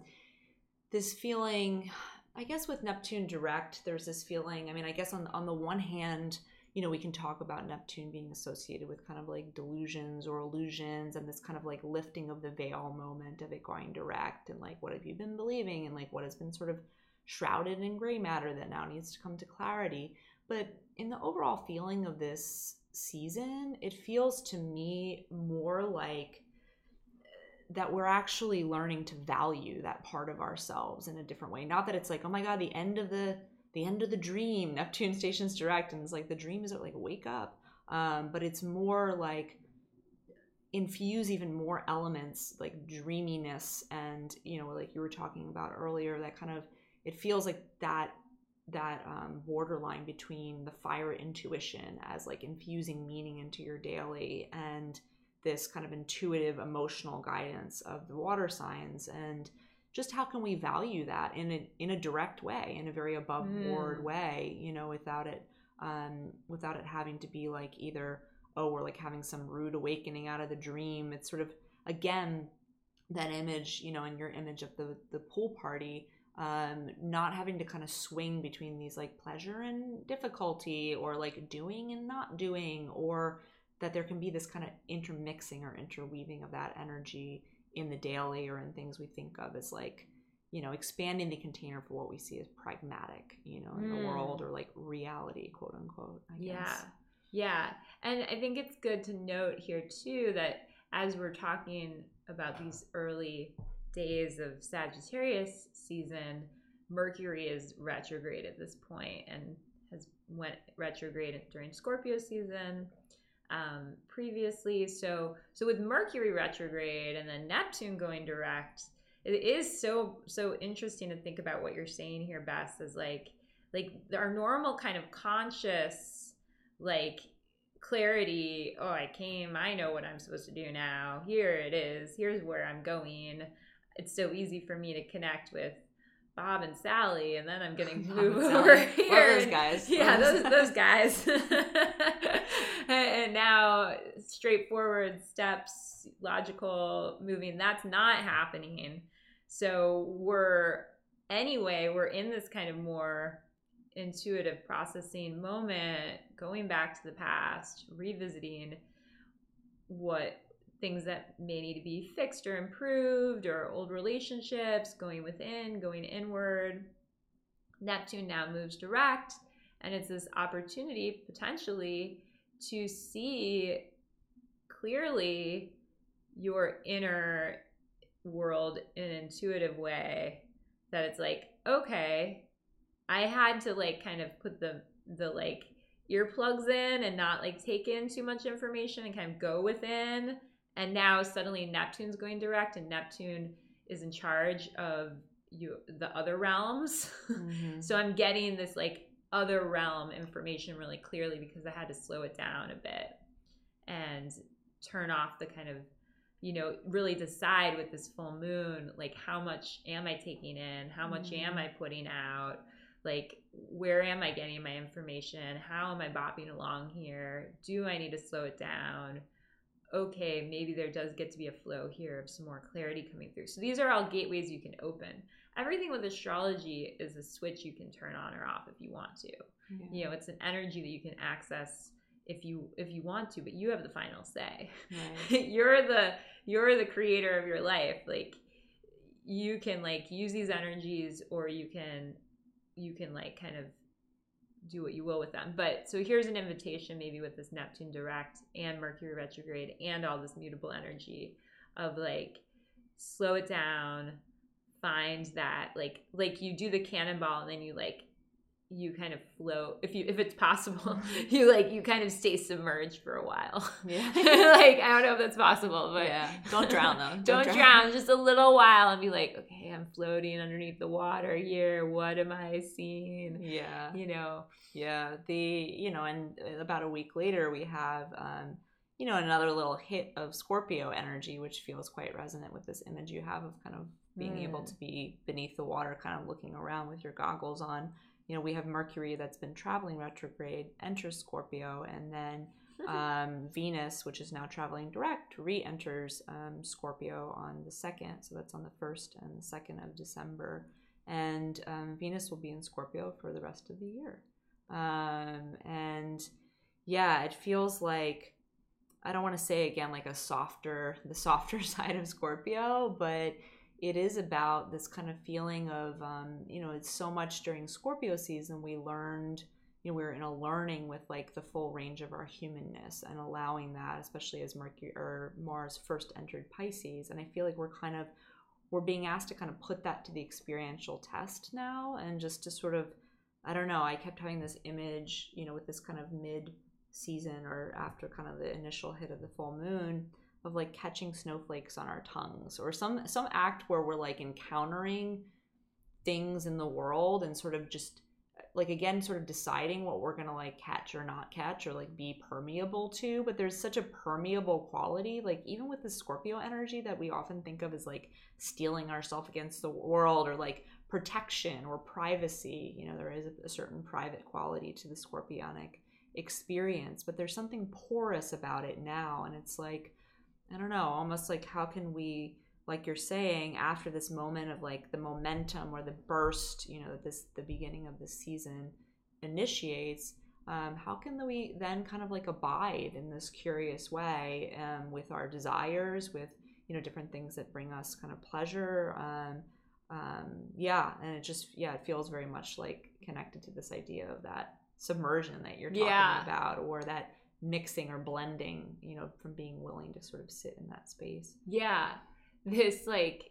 this feeling, I guess with Neptune direct, there's this feeling, I guess on the one hand, we can talk about Neptune being associated with kind of like delusions or illusions and this kind of like lifting of the veil moment of it going direct, and like, what have you been believing, and like what has been sort of shrouded in gray matter that now needs to come to clarity. But in the overall feeling of this season, it feels to me more like that we're actually learning to value that part of ourselves in a different way. Not that it's like, oh my God, the end of the dream, Neptune stations direct, and it's like the dream is like wake up. But it's more like infuse even more elements like dreaminess and, like you were talking about earlier, that kind of, it feels like that borderline between the fire intuition as like infusing meaning into your daily and this kind of intuitive emotional guidance of the water signs, and just how can we value that in a direct way, in a very above board way, without it having to be like either, oh, we're like having some rude awakening out of the dream. It's sort of, again, that image, in your image of the pool party, not having to kind of swing between these like pleasure and difficulty, or like doing and not doing, or that there can be this kind of intermixing or interweaving of that energy in the daily or in things we think of as like, expanding the container for what we see as pragmatic, in the world, or like reality, quote unquote, I guess. Yeah. And I think it's good to note here too that as we're talking about these early days of Sagittarius season, Mercury is retrograde at this point and has went retrograde during Scorpio season previously. So with Mercury retrograde and then Neptune going direct, it is so interesting to think about what you're saying here, Bess, is like our normal kind of conscious like clarity. Oh, I know what I'm supposed to do now. Here it is. Here's where I'm going. It's so easy for me to connect with Bob and Sally, and then I'm getting moved over here. Love those guys. Yeah, those guys. And now straightforward steps, logical moving, that's not happening. So we're in this kind of more intuitive processing moment, going back to the past, revisiting what things that may need to be fixed or improved, or old relationships, going within, going inward. Neptune now moves direct, and it's this opportunity potentially to see clearly your inner world in an intuitive way, that it's like, okay, I had to like kind of put the like earplugs in and not like take in too much information and kind of go within. And now suddenly Neptune's going direct, and Neptune is in charge of the other realms. Mm-hmm. So I'm getting this like other realm information really clearly, because I had to slow it down a bit and turn off the kind of, really decide with this full moon, like how much am I taking in? How much am I putting out? Like, where am I getting my information? How am I bopping along here? Do I need to slow it down? Okay, maybe there does get to be a flow here of some more clarity coming through. So these are all gateways you can open. Everything with astrology is a switch you can turn on or off if you want to. Yeah. It's an energy that you can access if you want to, but you have the final say. Right. You're the creator of your life. Like, you can like use these energies, or you can like kind of do what you will with them. But so here's an invitation, maybe with this Neptune direct and Mercury retrograde and all this mutable energy, of like, slow it down, find that like you do the cannonball, and then you like you kind of float, if it's possible, you kind of stay submerged for a while. Yeah. Like, I don't know if that's possible, but yeah, don't drown though. Don't drown, just a little while, and be like, okay, I'm floating underneath the water here. What am I seeing? Yeah. Yeah. And about a week later, we have, another little hit of Scorpio energy, which feels quite resonant with this image you have of kind of being able to be beneath the water, kind of looking around with your goggles on. We have Mercury that's been traveling retrograde, enters Scorpio, and then Venus, which is now traveling direct, re-enters Scorpio on the 2nd. So that's on the 1st and the 2nd of December. And Venus will be in Scorpio for the rest of the year. And yeah, it feels like, I don't want to say again like the softer side of Scorpio, but it is about this kind of feeling of, it's so much during Scorpio season we learned, we were in a learning with like the full range of our humanness and allowing that, especially as Mercury or Mars first entered Pisces. And I feel like we're being asked to kind of put that to the experiential test now, and just to sort of, I don't know, I kept having this image, with this kind of mid-season or after kind of the initial hit of the full moon, of like catching snowflakes on our tongues, or some act where we're like encountering things in the world and sort of just like, again, sort of deciding what we're gonna like catch or not catch, or like be permeable to. But there's such a permeable quality, like even with the Scorpio energy that we often think of as like steeling ourselves against the world, or like protection or privacy. There is a certain private quality to the Scorpionic experience, but there's something porous about it now. And it's like, I don't know, almost like how can we, like you're saying, after this moment of like the momentum or the burst, the beginning of the season initiates, how can we then kind of like abide in this curious way with our desires, with, different things that bring us kind of pleasure. And it just, it feels very much like connected to this idea of that submersion that you're talking about, or that mixing or blending, from being willing to sort of sit in that space. Yeah. This like,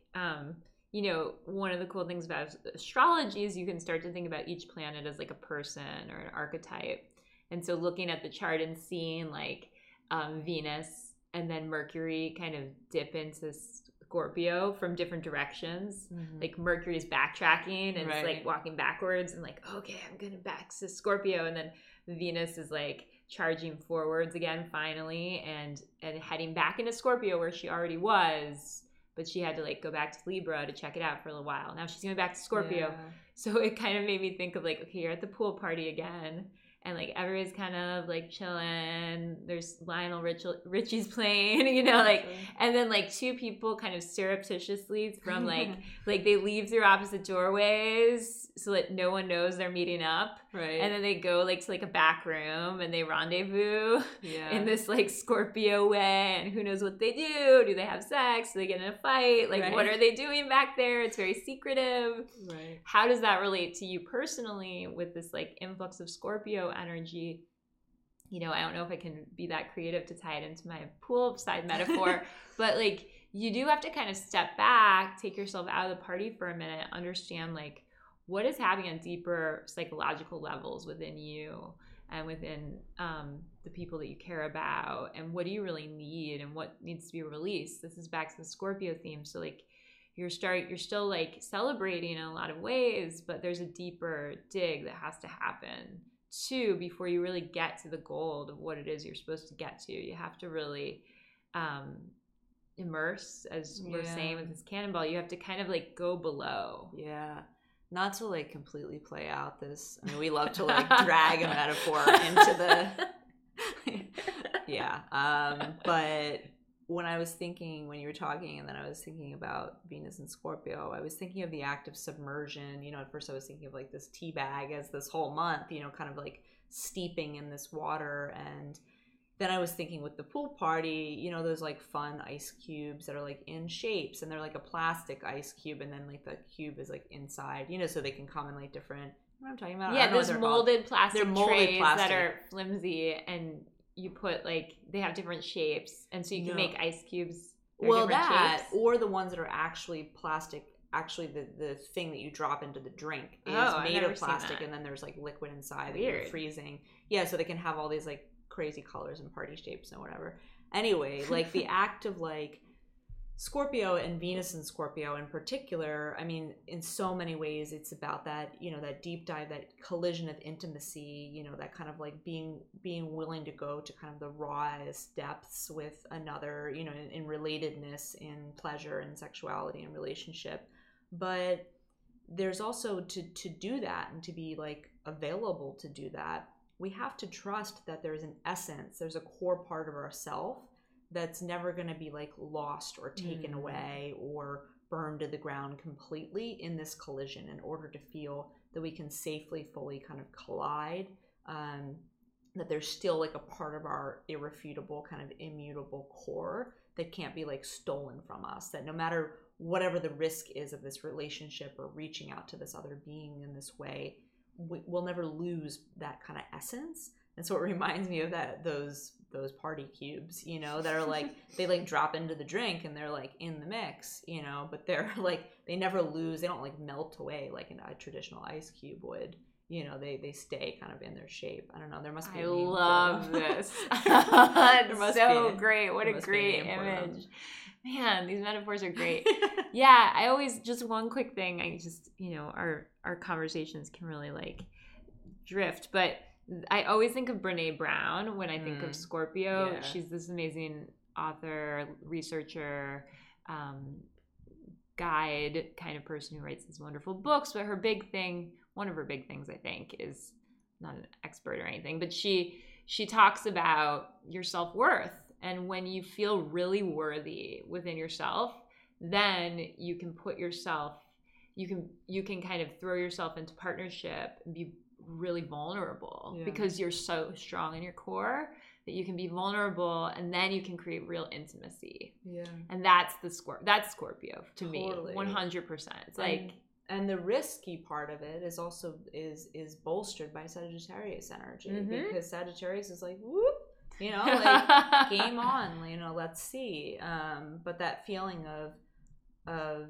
one of the cool things about astrology is you can start to think about each planet as like a person or an archetype. And so looking at the chart and seeing like Venus and then Mercury kind of dip into Scorpio from different directions. Mm-hmm. Like Mercury's backtracking and it's like walking backwards and like, okay, I'm going back to Scorpio. And then Venus is like charging forwards again finally, and heading back into Scorpio where she already was, but she had to like go back to Libra to check it out for a little while. Now she's going back to Scorpio. So it kind of made me think of like, okay, you're at the pool party again, and like everybody's kind of like chilling. There's Lionel Richie's playing, and then like two people kind of surreptitiously from like they leave through opposite doorways so that no one knows they're meeting up. Right. And then they go like to like a back room and they rendezvous in this like Scorpio way, and who knows what they do. Do they have sex? Do they get in a fight? Like what are they doing back there? It's very secretive. Right. How does that relate to you personally with this like influx of Scorpio energy? I don't know if I can be that creative to tie it into my poolside metaphor, but like you do have to kind of step back, take yourself out of the party for a minute, understand like what is happening on deeper psychological levels within you and within the people that you care about, and what do you really need and what needs to be released. This is back to the Scorpio theme. So like you're still like celebrating in a lot of ways, but there's a deeper dig that has to happen too before you really get to the gold of what it is you're supposed to get to. You have to really immerse, as we're saying with this cannonball. You have to kind of like go below. Yeah. Not to like completely play out this. I mean, we love to like drag a metaphor into the but when I was thinking, when you were talking, and then I was thinking about Venus and Scorpio, I was thinking of the act of submersion. At first I was thinking of like this tea bag as this whole month, kind of like steeping in this water. And then I was thinking with the pool party, those like fun ice cubes that are like in shapes, and they're like a plastic ice cube, and then like the cube is like inside, so they can come in like different, what I'm talking about? Yeah, there's molded plastic trays that are flimsy, and you put like, they have different shapes, and so you can make ice cubes. Well, that shapes. Or the ones that are actually plastic actually the thing that you drop into the drink is I've made never of seen plastic, that. and then there's like liquid inside that Weird. you're freezing. Yeah, so they can have all these like crazy colors and party shapes and whatever. Anyway, like the act of like Scorpio and Venus in Scorpio in particular, I mean, in so many ways, it's about that, you know, that deep dive, that collision of intimacy, you know, that kind of like being willing to go to kind of the rawest depths with another, you know, in relatedness, in pleasure and sexuality and relationship. But there's also to do that and to be like available to do that, we have to trust that there's an essence, there's a core part of ourself that's never going to be like lost or taken away or burned to the ground completely in this collision, in order to feel that we can safely, fully kind of collide, that there's still like a part of our irrefutable kind of immutable core that can't be like stolen from us, that no matter whatever the risk is of this relationship or reaching out to this other being in this way, we'll never lose that kind of essence. And so it reminds me of those party cubes, you know, that are like, they like drop into the drink and they're like in the mix, you know, but they're like, they never lose, they don't like melt away like a traditional ice cube would, you know, they stay kind of in their shape. I don't know, there must be a name. I love this. It's so great. What a great image. Man, these metaphors are great. Yeah, I always, just one quick thing, I just, you know, our conversations can really like drift, but I always think of Brene Brown when I think of Scorpio. Yeah. She's this amazing author, researcher, guide kind of person who writes these wonderful books. But her big thing, one of her big things, I think, is, not an expert or anything, but she talks about your self-worth. And when you feel really worthy within yourself, then you can put yourself, you can kind of throw yourself into partnership and be really vulnerable, because you're so strong in your core that you can be vulnerable, and then you can create real intimacy. And that's Scorpio to me, 100%. It's like, and the risky part of it is also is bolstered by Sagittarius energy, because Sagittarius is like, whoop, you know, like game on, you know, let's see. But that feeling of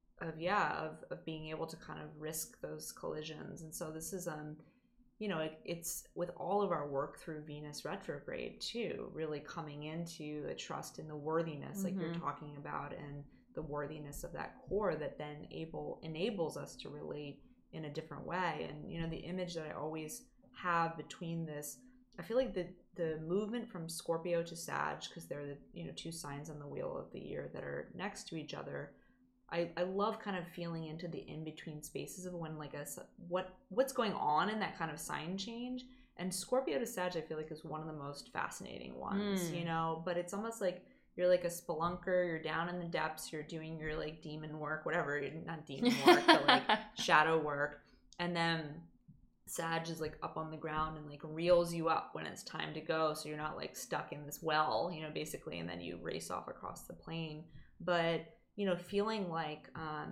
being able to kind of risk those collisions. And so this is you know, it's with all of our work through Venus retrograde too, really coming into a trust in the worthiness, like you're talking about, and the worthiness of that core that then enables us to relate in a different way. And you know, the image that I always have between this, I feel like the movement from Scorpio to Sag, because they're the, you know, two signs on the wheel of the year that are next to each other, I love kind of feeling into the in-between spaces of when like what's going on in that kind of sign change. And Scorpio to Sag, I feel like, is one of the most fascinating ones, you know, but it's almost like you're like a spelunker, you're down in the depths, you're doing your like demon work, whatever, not demon work, but like shadow work. And then Sag is like up on the ground and like reels you up when it's time to go, so you're not like stuck in this well, you know, basically, and then you race off across the plain. But you know, feeling like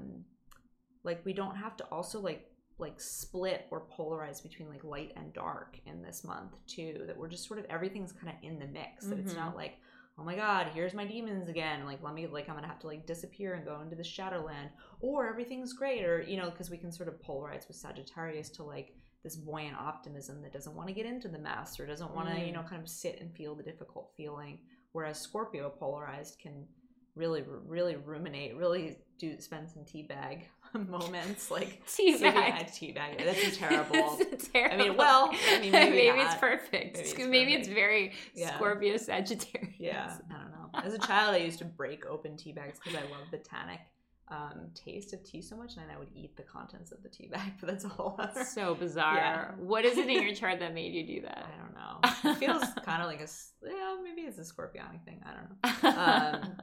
we don't have to also like split or polarize between like light and dark in this month too, that we're just sort of, everything's kind of in the mix, that it's not like, oh my god, here's my demons again, like let me, like I'm gonna have to like disappear and go into the shadowland, or everything's great, or you know, because we can sort of polarize with Sagittarius to like this buoyant optimism that doesn't want to get into the mess, or doesn't want to you know, kind of sit and feel the difficult feeling, whereas Scorpio polarized can really ruminate, really spend some teabag moments, like teabag. That's terrible. I mean, well, maybe it's perfect. Maybe it's very Scorpio Sagittarius. Yeah, I don't know. As a child, I used to break open tea bags because I love the tannic taste of tea so much, and then I would eat the contents of the tea bag. But that's a whole other. So bizarre. Yeah. What is it in your chart that made you do that? I don't know. It feels kind of like maybe it's a Scorpionic thing. I don't know.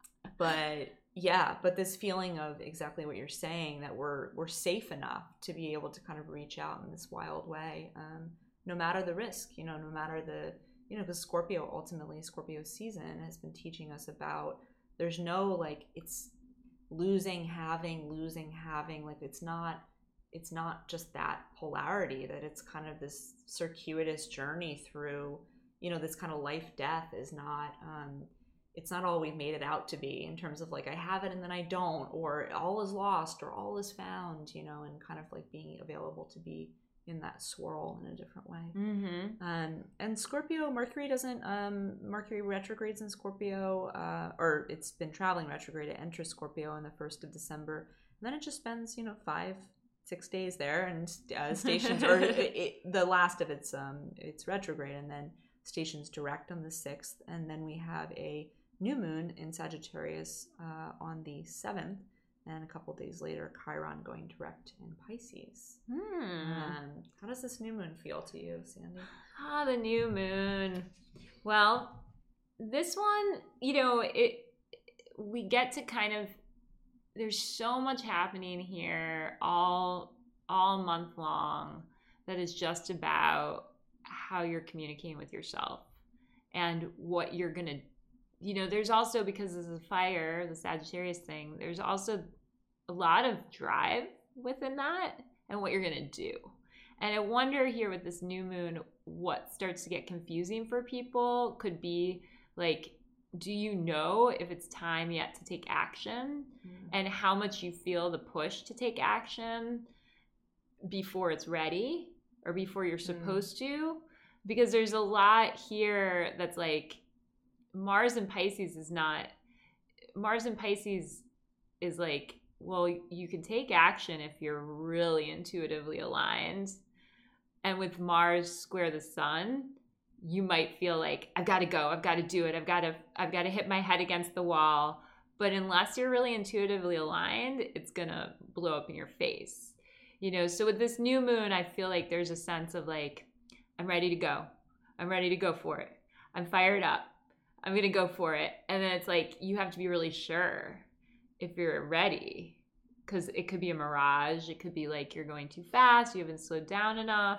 But this feeling of exactly what you're saying, that we're safe enough to be able to kind of reach out in this wild way, no matter the risk, you know, no matter the, you know, because Scorpio season has been teaching us about, there's no like, it's losing, having, like it's not just that polarity, that it's kind of this circuitous journey through, you know, this kind of life death is not, it's not all we've made it out to be, in terms of like, I have it and then I don't, or all is lost or all is found, you know, and kind of like being available to be in that swirl in a different way. And Scorpio, Mercury retrogrades in Scorpio, or it's been traveling retrograde. It enters Scorpio on the 1st of December, and then it just spends, you know, 5-6 days there, and stations, or the last of its retrograde, and then stations direct on the 6th, and then we have a new moon in Sagittarius on the 7th, and a couple days later, Chiron going direct in Pisces. How does this new moon feel to you, Sandy? The new moon. Well, this one, you know, we get to kind of, there's so much happening here all month long that is just about how you're communicating with yourself and what you're gonna, you know, there's also, because this is fire, the Sagittarius thing, there's also a lot of drive within that and what you're gonna do. And I wonder here with this new moon, what starts to get confusing for people could be like, do you know if it's time yet to take action, and how much you feel the push to take action before it's ready or before you're supposed to? Because there's a lot here that's like, Mars in Pisces is like, well, you can take action if you're really intuitively aligned. And with Mars square the sun, you might feel like, I've got to go, I've got to do it, I've got to hit my head against the wall. But unless you're really intuitively aligned, it's gonna blow up in your face. You know, so with this new moon, I feel like there's a sense of like, I'm ready to go. I'm ready to go for it. I'm fired up. I'm going to go for it. And then it's like, you have to be really sure if you're ready, because it could be a mirage. It could be like you're going too fast. You haven't slowed down enough.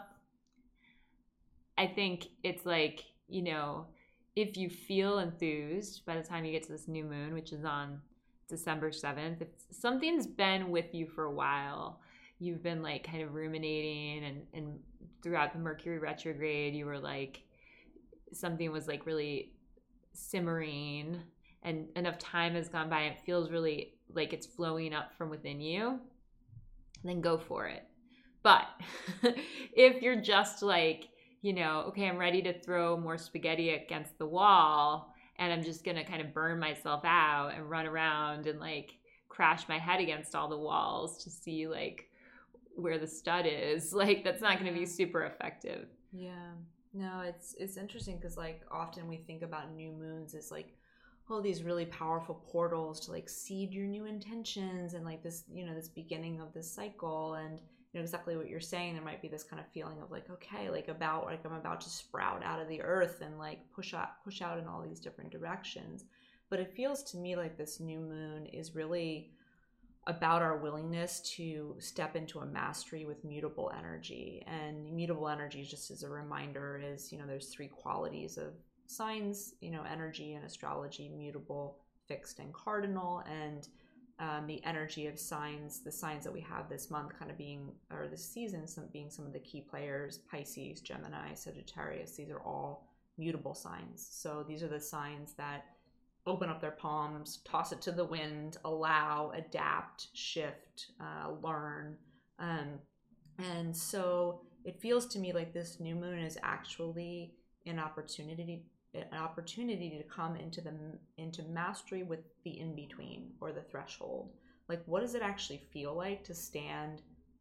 I think it's like, you know, if you feel enthused by the time you get to this new moon, which is on December 7th, if something's been with you for a while, you've been like kind of ruminating, and throughout the Mercury retrograde, you were like, something was like really simmering, and enough time has gone by, and it feels really like it's flowing up from within you, then go for it. But if you're just like, you know, okay, I'm ready to throw more spaghetti against the wall, and I'm just going to kind of burn myself out and run around and like crash my head against all the walls to see like where the stud is, like that's not going to be super effective. Yeah. No, it's interesting, because like often we think about new moons as like, oh, these really powerful portals to like seed your new intentions, and like this, you know, this beginning of this cycle. And you know exactly what you're saying, there might be this kind of feeling of like, okay, like about like I'm about to sprout out of the earth and like push out in all these different directions. But it feels to me like this new moon is really about our willingness to step into a mastery with mutable energy. And mutable energy, just as a reminder, is, you know, there's 3 qualities of signs, you know, energy in astrology: mutable, fixed, and cardinal. And the energy of signs, the signs that we have this month kind of being, or this season, being some of the key players: Pisces, Gemini, Sagittarius. These are all mutable signs. So these are the signs that open up their palms, toss it to the wind, allow, adapt, shift, learn. And so it feels to me like this new moon is actually an opportunity to come into mastery with the in-between, or the threshold. Like, what does it actually feel like to stand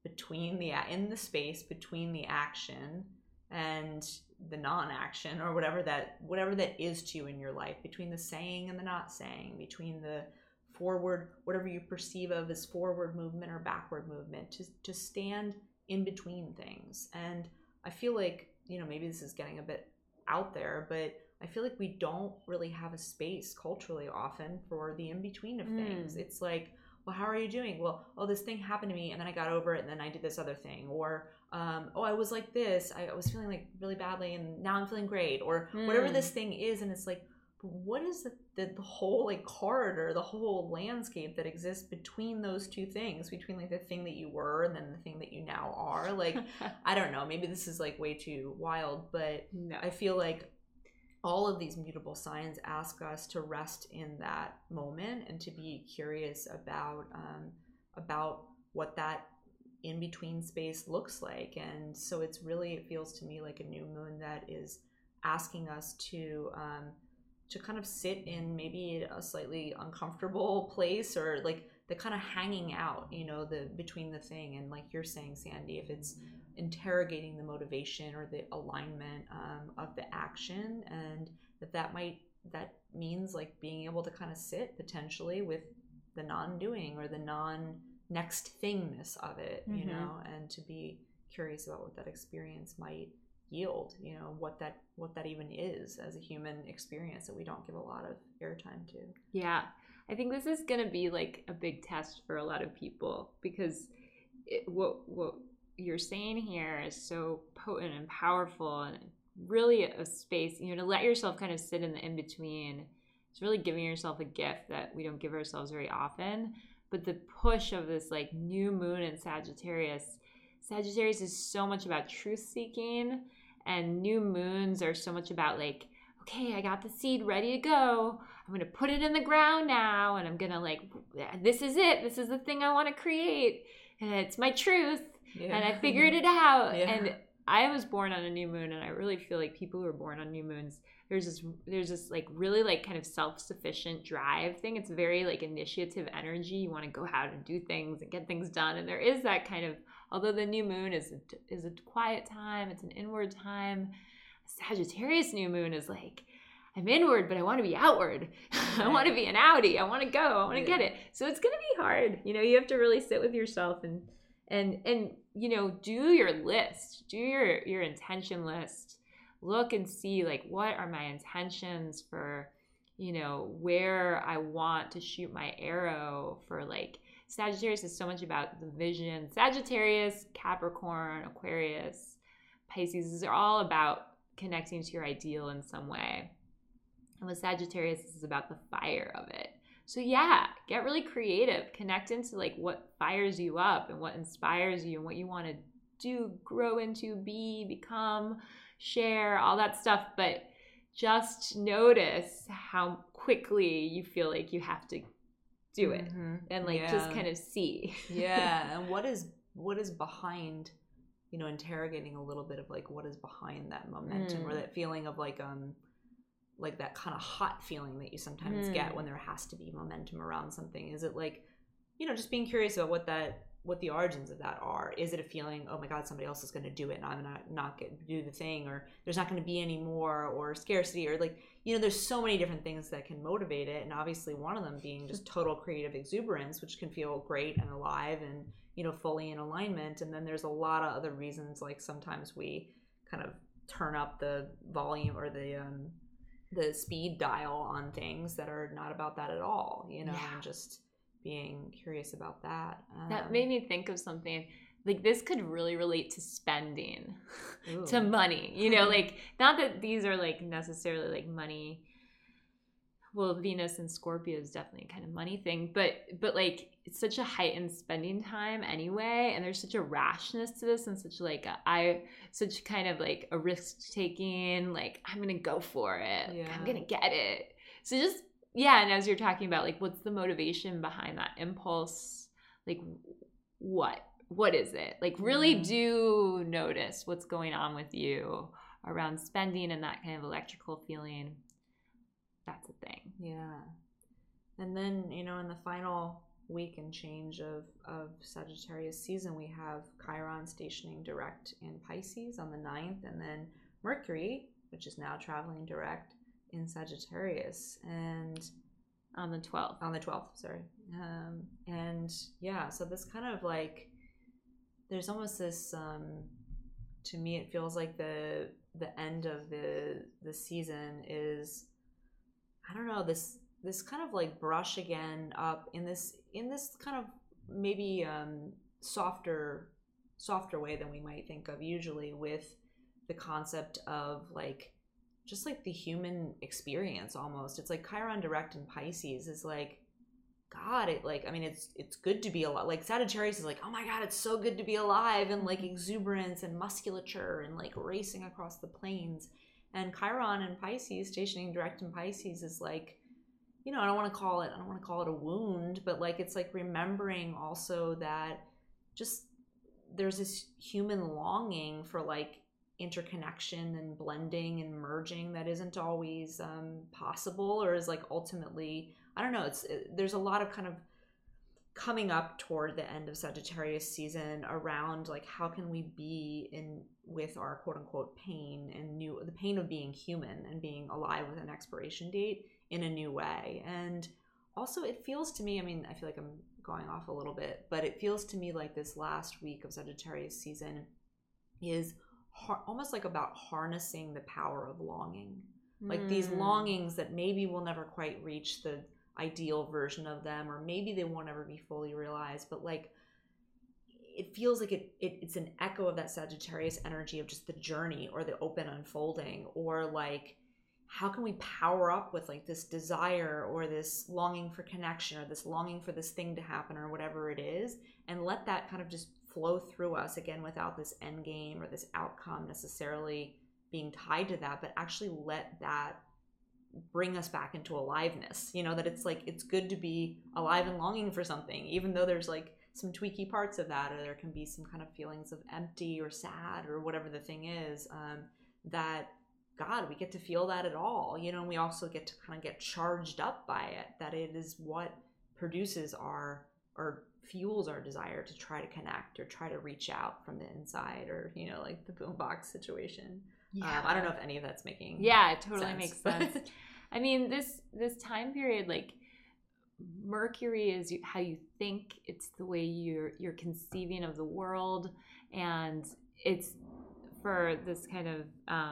in the space between the action and the non-action, or whatever that is to you in your life, between the saying and the not saying, between the forward, whatever you perceive of as forward movement or backward movement, to stand in between things. And I feel like, you know, maybe this is getting a bit out there, but I feel like we don't really have a space culturally often for the in-between of things. It's like, well, how are you doing? Well, oh, this thing happened to me, and then I got over it, and then I did this other thing. Or, oh, I was like this. I was feeling like really badly, and now I'm feeling great. Or whatever this thing is. And it's like, what is the whole like corridor, the whole landscape that exists between those two things, between like the thing that you were and then the thing that you now are? Like, I don't know. Maybe this is like way too wild, but no. I feel like all of these mutable signs ask us to rest in that moment and to be curious about what that in between space looks like. And so it feels to me like a new moon that is asking us to kind of sit in maybe a slightly uncomfortable place, or like the kind of hanging out, the between the thing. And like you're saying, Sandy, if it's interrogating the motivation or the alignment of the action, and that means like being able to kind of sit potentially with the non-doing or the non-next thingness of it, and to be curious about what that experience might yield, what that even is as a human experience that we don't give a lot of airtime to. Yeah, I think this is going to be like a big test for a lot of people, because what you're saying here is so potent and powerful, and really a space, to let yourself kind of sit in the in-between. It's really giving yourself a gift that we don't give ourselves very often. But the push of this like new moon in Sagittarius is so much about truth seeking, and new moons are so much about like, okay, I got the seed ready to go. I'm going to put it in the ground now, and I'm going to like, this is it. This is the thing I want to create, and it's my truth. Yeah. And I figured it out. Yeah. And I was born on a new moon, and I really feel like people who are born on new moons, there's this like really like kind of self-sufficient drive thing. It's very like initiative energy. You want to go out and do things and get things done. And there is that kind of, although the new moon is a quiet time, it's an inward time. Sagittarius new moon is like, I'm inward, but I want to be outward. I want to be an outie. I want to go. I want to get it. So it's going to be hard. You have to really sit with yourself and do your list, do your intention list. Look and see like, what are my intentions for, where I want to shoot my arrow for. Like Sagittarius is so much about the vision. Sagittarius, Capricorn, Aquarius, Pisces, these are all about connecting to your ideal in some way. And with Sagittarius, this is about the fire of it. So yeah, get really creative. Connect into like what fires you up and what inspires you and what you want to do, grow into, be, become, share, all that stuff. But just notice how quickly you feel like you have to do it, and like just kind of see. Yeah, and what is behind, interrogating a little bit of like what is behind that momentum or that feeling of like that kind of hot feeling that you sometimes get when there has to be momentum around something. Is it like, just being curious about what the origins of that are. Is it a feeling, oh my God, somebody else is going to do it and I'm not going to do the thing, or there's not going to be any more, or scarcity, or like, there's so many different things that can motivate it. And obviously one of them being just total creative exuberance, which can feel great and alive and, fully in alignment. And then there's a lot of other reasons, like sometimes we kind of turn up the volume or the speed dial on things that are not about that at all, and just being curious about that. That made me think of something. Like this could really relate to spending, to money, like not that these are like necessarily like money. Well, Venus and Scorpio is definitely a kind of money thing, but like it's such a heightened spending time anyway, and there's such a rashness to this, and such kind of like a risk taking, like I'm gonna go for it, like, I'm gonna get it. So just and as you're talking about like what's the motivation behind that impulse, like what is it? Like really do notice what's going on with you around spending and that kind of electrical feeling. That's a thing. Yeah. And then, in the final week and change of Sagittarius season, we have Chiron stationing direct in Pisces on the 9th, and then Mercury, which is now traveling direct in Sagittarius, and on the 12th. Sorry. So this kind of like, there's almost this, to me, it feels like the end of the season is, I don't know, this kind of like brush again up in this kind of maybe softer way than we might think of usually, with the concept of like just like the human experience almost. It's like Chiron direct in Pisces is like, God, it's good to be alive. Like Sagittarius is like, oh my God, it's so good to be alive, and like exuberance and musculature and like racing across the plains. And Chiron in Pisces, stationing direct in Pisces, is like, I don't want to call it a wound, but like it's like remembering also that just there's this human longing for like interconnection and blending and merging that isn't always possible, or is like ultimately, I don't know, there's a lot of kind of coming up toward the end of Sagittarius season around like how can we be in with our quote unquote pain and the pain of being human and being alive with an expiration date in a new way. And also it feels to me, I mean, I feel like I'm going off a little bit, but it feels to me like this last week of Sagittarius season is almost like about harnessing the power of longing. Like these longings that maybe we'll never quite reach the ideal version of them, or maybe they won't ever be fully realized, but like it feels like it's an echo of that Sagittarius energy of just the journey or the open unfolding, or like how can we power up with like this desire or this longing for connection or this longing for this thing to happen or whatever it is, and let that kind of just flow through us again without this end game or this outcome necessarily being tied to that, but actually let that bring us back into aliveness. That it's like it's good to be alive and longing for something, even though there's like some tweaky parts of that, or there can be some kind of feelings of empty or sad or whatever the thing is, that God, we get to feel that at all, and we also get to kind of get charged up by it, that it is what produces or fuels our desire to try to connect or try to reach out from the inside, or like the boombox situation. Yeah. I don't know if any of that's making it totally makes sense. I mean, this time period, like Mercury is how you think, it's the way you're conceiving of the world, and it's for this kind of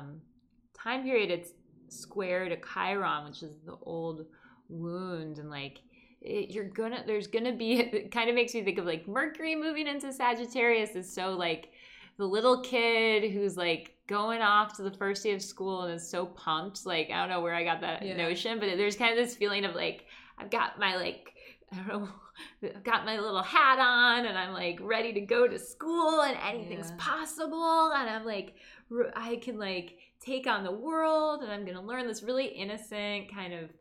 time period, it's square to Chiron, which is the old wound, and like there's gonna be, it kind of makes me think of like Mercury moving into Sagittarius is so like the little kid who's like going off to the first day of school and is so pumped. Like, I don't know where I got that notion, but there's kind of this feeling of like, I've got my like, I don't know, I've got my little hat on and I'm like ready to go to school and anything's possible. And I'm like, I can like take on the world and I'm going to learn this really innocent kind of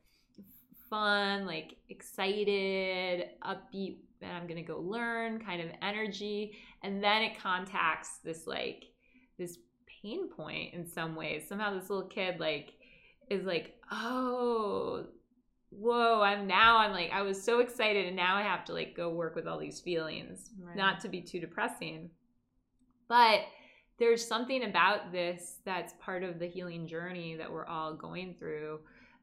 fun, like excited, upbeat, and I'm going to go learn kind of energy. And then it contacts this like, this pain point in some ways. Somehow this little kid like is like, oh, whoa, I'm like, I was so excited and now I have to like go work with all these feelings. Right. Not to be too depressing, but there's something about this that's part of the healing journey that we're all going through.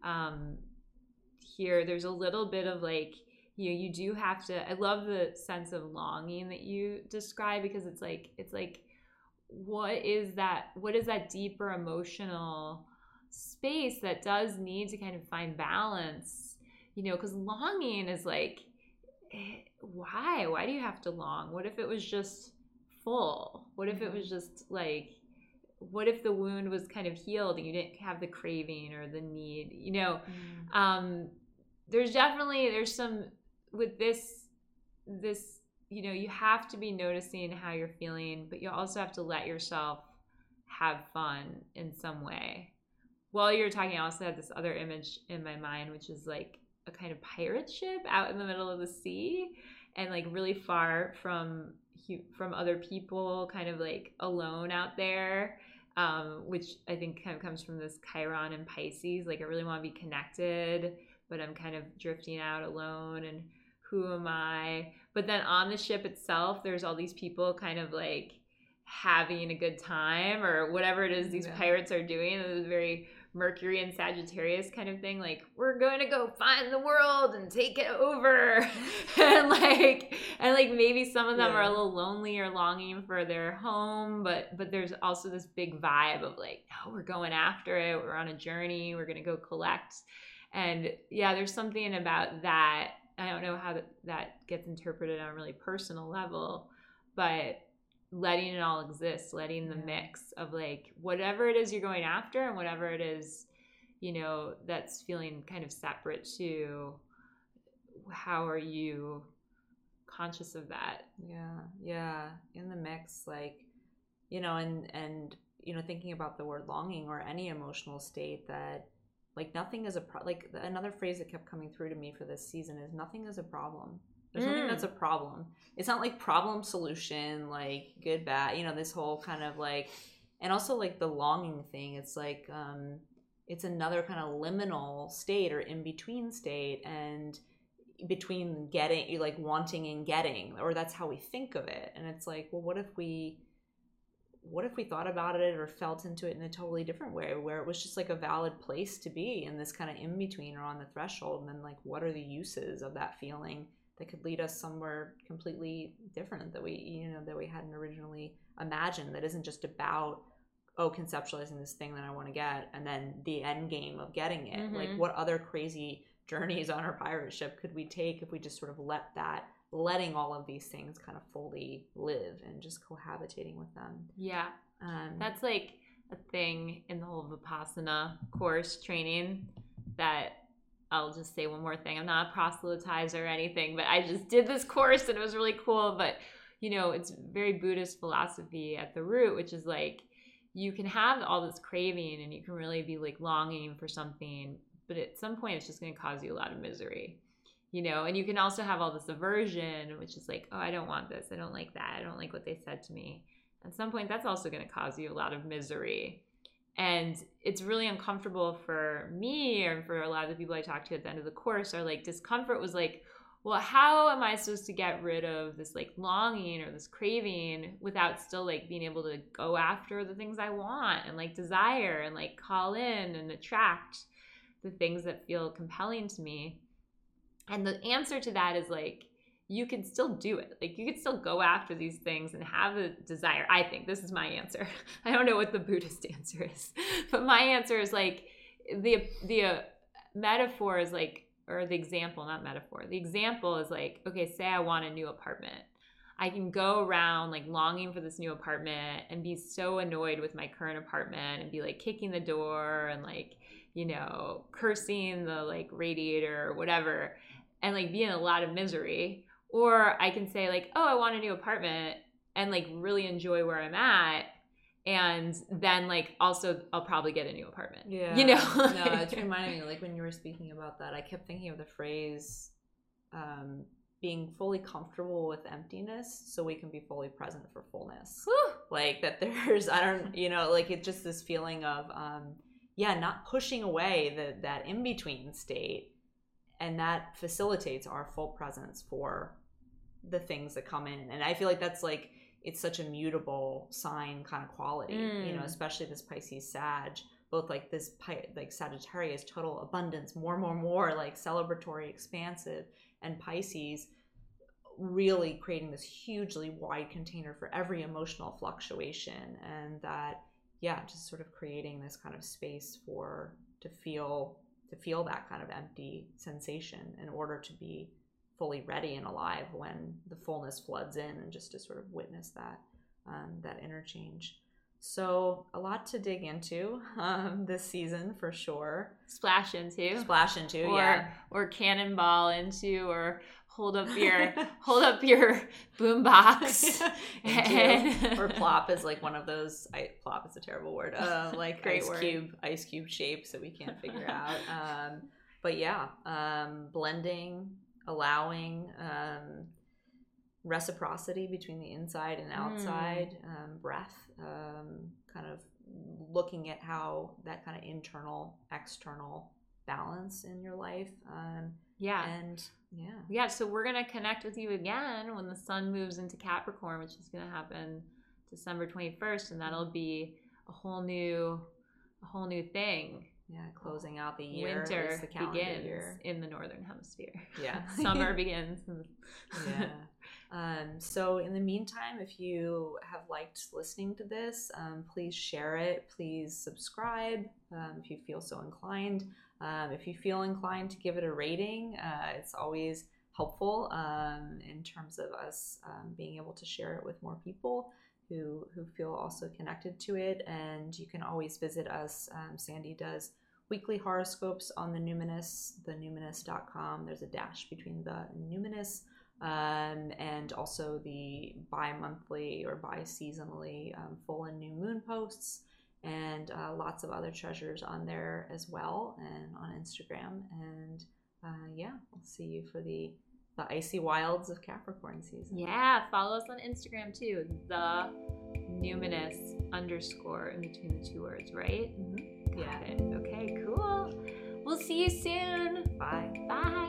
Here there's a little bit of like, you do have to, I love the sense of longing that you describe, because it's like what is that deeper emotional space that does need to kind of find balance, because longing is like, why do you have to long? What if it was just full? What if it was just like, what if the wound was kind of healed and you didn't have the craving or the need, there's some with this, you have to be noticing how you're feeling, but you also have to let yourself have fun in some way. While you were talking, I also had this other image in my mind, which is like a kind of pirate ship out in the middle of the sea and like really far from other people, kind of like alone out there, which I think kind of comes from this Chiron and Pisces. Like I really want to be connected, but I'm kind of drifting out alone, and who am I? But then on the ship itself, there's all these people kind of like having a good time or whatever it is these pirates are doing. It was very Mercury and Sagittarius kind of thing. Like, we're going to go find the world and take it over. and maybe some of them are a little lonely or longing for their home, but there's also this big vibe of like, no, we're going after it. We're on a journey. We're going to go collect. And there's something about that. I don't know how that gets interpreted on a really personal level, but letting it all exist, letting the mix of like whatever it is you're going after and whatever it is, that's feeling kind of separate to, how are you conscious of that? Yeah. In the mix, like, and thinking about the word longing or any emotional state, that like nothing is like another phrase that kept coming through to me for this season is nothing is a problem. There's nothing that's a problem. It's not like problem solution, like good, bad, this whole kind of like, and also like the longing thing. It's like, it's another kind of liminal state or in between state, and between getting, like wanting and getting, or that's how we think of it. And it's like, well, what if we thought about it or felt into it in a totally different way, where it was just like a valid place to be in this kind of in between or on the threshold, and then like what are the uses of that feeling that could lead us somewhere completely different that we hadn't originally imagined, that isn't just about conceptualizing this thing that I want to get and then the end game of getting it. Like what other crazy journeys on our pirate ship could we take if we just sort of letting all of these things kind of fully live and just cohabitating with them. Yeah. That's like a thing in the whole Vipassana course training that I'll just say one more thing. I'm not a proselytizer or anything, but I just did this course and it was really cool. But, it's very Buddhist philosophy at the root, which is like, you can have all this craving and you can really be like longing for something, but at some point it's just going to cause you a lot of misery. And you can also have all this aversion, which is like, oh, I don't want this. I don't like that. I don't like what they said to me. At some point, that's also going to cause you a lot of misery. And it's really uncomfortable for me, or for a lot of the people I talked to at the end of the course, are like, discomfort was like, well, how am I supposed to get rid of this like longing or this craving without still like being able to go after the things I want and like desire and like call in and attract the things that feel compelling to me? And the answer to that is like, you can still do it. Like, you can still go after these things and have the desire. I think this is my answer. I don't know what the Buddhist answer is, but my answer is like, the metaphor is like, or the example, not metaphor. The example is like, okay, say I want a new apartment. I can go around like longing for this new apartment and be so annoyed with my current apartment and be like kicking the door and like, cursing the like radiator or whatever, and like be in a lot of misery. Or I can say like, oh, I want a new apartment, and like really enjoy where I'm at. And then like also I'll probably get a new apartment. Yeah. No, it's reminding me, like when you were speaking about that, I kept thinking of the phrase, being fully comfortable with emptiness so we can be fully present for fullness. Whew. Like that there's, like it's just this feeling of, not pushing away that in-between state, and that facilitates our full presence for the things that come in. And I feel like that's like, it's such a mutable sign kind of quality, especially this Pisces Sag, both like this like Sagittarius, total abundance, more, like celebratory, expansive, and Pisces really creating this hugely wide container for every emotional fluctuation, and that, just sort of creating this kind of space to feel that kind of empty sensation in order to be fully ready and alive when the fullness floods in, and just to sort of witness that interchange. So a lot to dig into this season for sure. Splash into, or cannonball into, or hold up your boombox. Or plop is like one of those. Plop is a terrible word. Like Great ice cube shapes that we can't figure out. But blending, allowing, reciprocity between the inside and outside, breath, kind of looking at how that kind of internal, external balance in your life. So we're going to connect with you again when the sun moves into Capricorn, which is going to happen December 21st, and that'll be a whole new thing. Yeah, closing out the year. Winter the begins year in the northern hemisphere. Yeah. Summer begins. So in the meantime, if you have liked listening to this, please share it. Please subscribe if you feel so inclined. If you feel inclined to give it a rating, it's always helpful in terms of us being able to share it with more people who feel also connected to it. And you can always visit us. Sandy does weekly horoscopes on the Numinous, thenuminous.com. There's a dash between the Numinous, and also the bi-monthly or bi-seasonally full and new moon posts. and lots of other treasures on there as well, and on Instagram. And yeah, we'll see you for the icy wilds of Capricorn season. Yeah, follow us on Instagram too. The Numinous _ in between the two words, right? Mm-hmm. Got it. Okay, cool. We'll see you soon. Bye. Bye.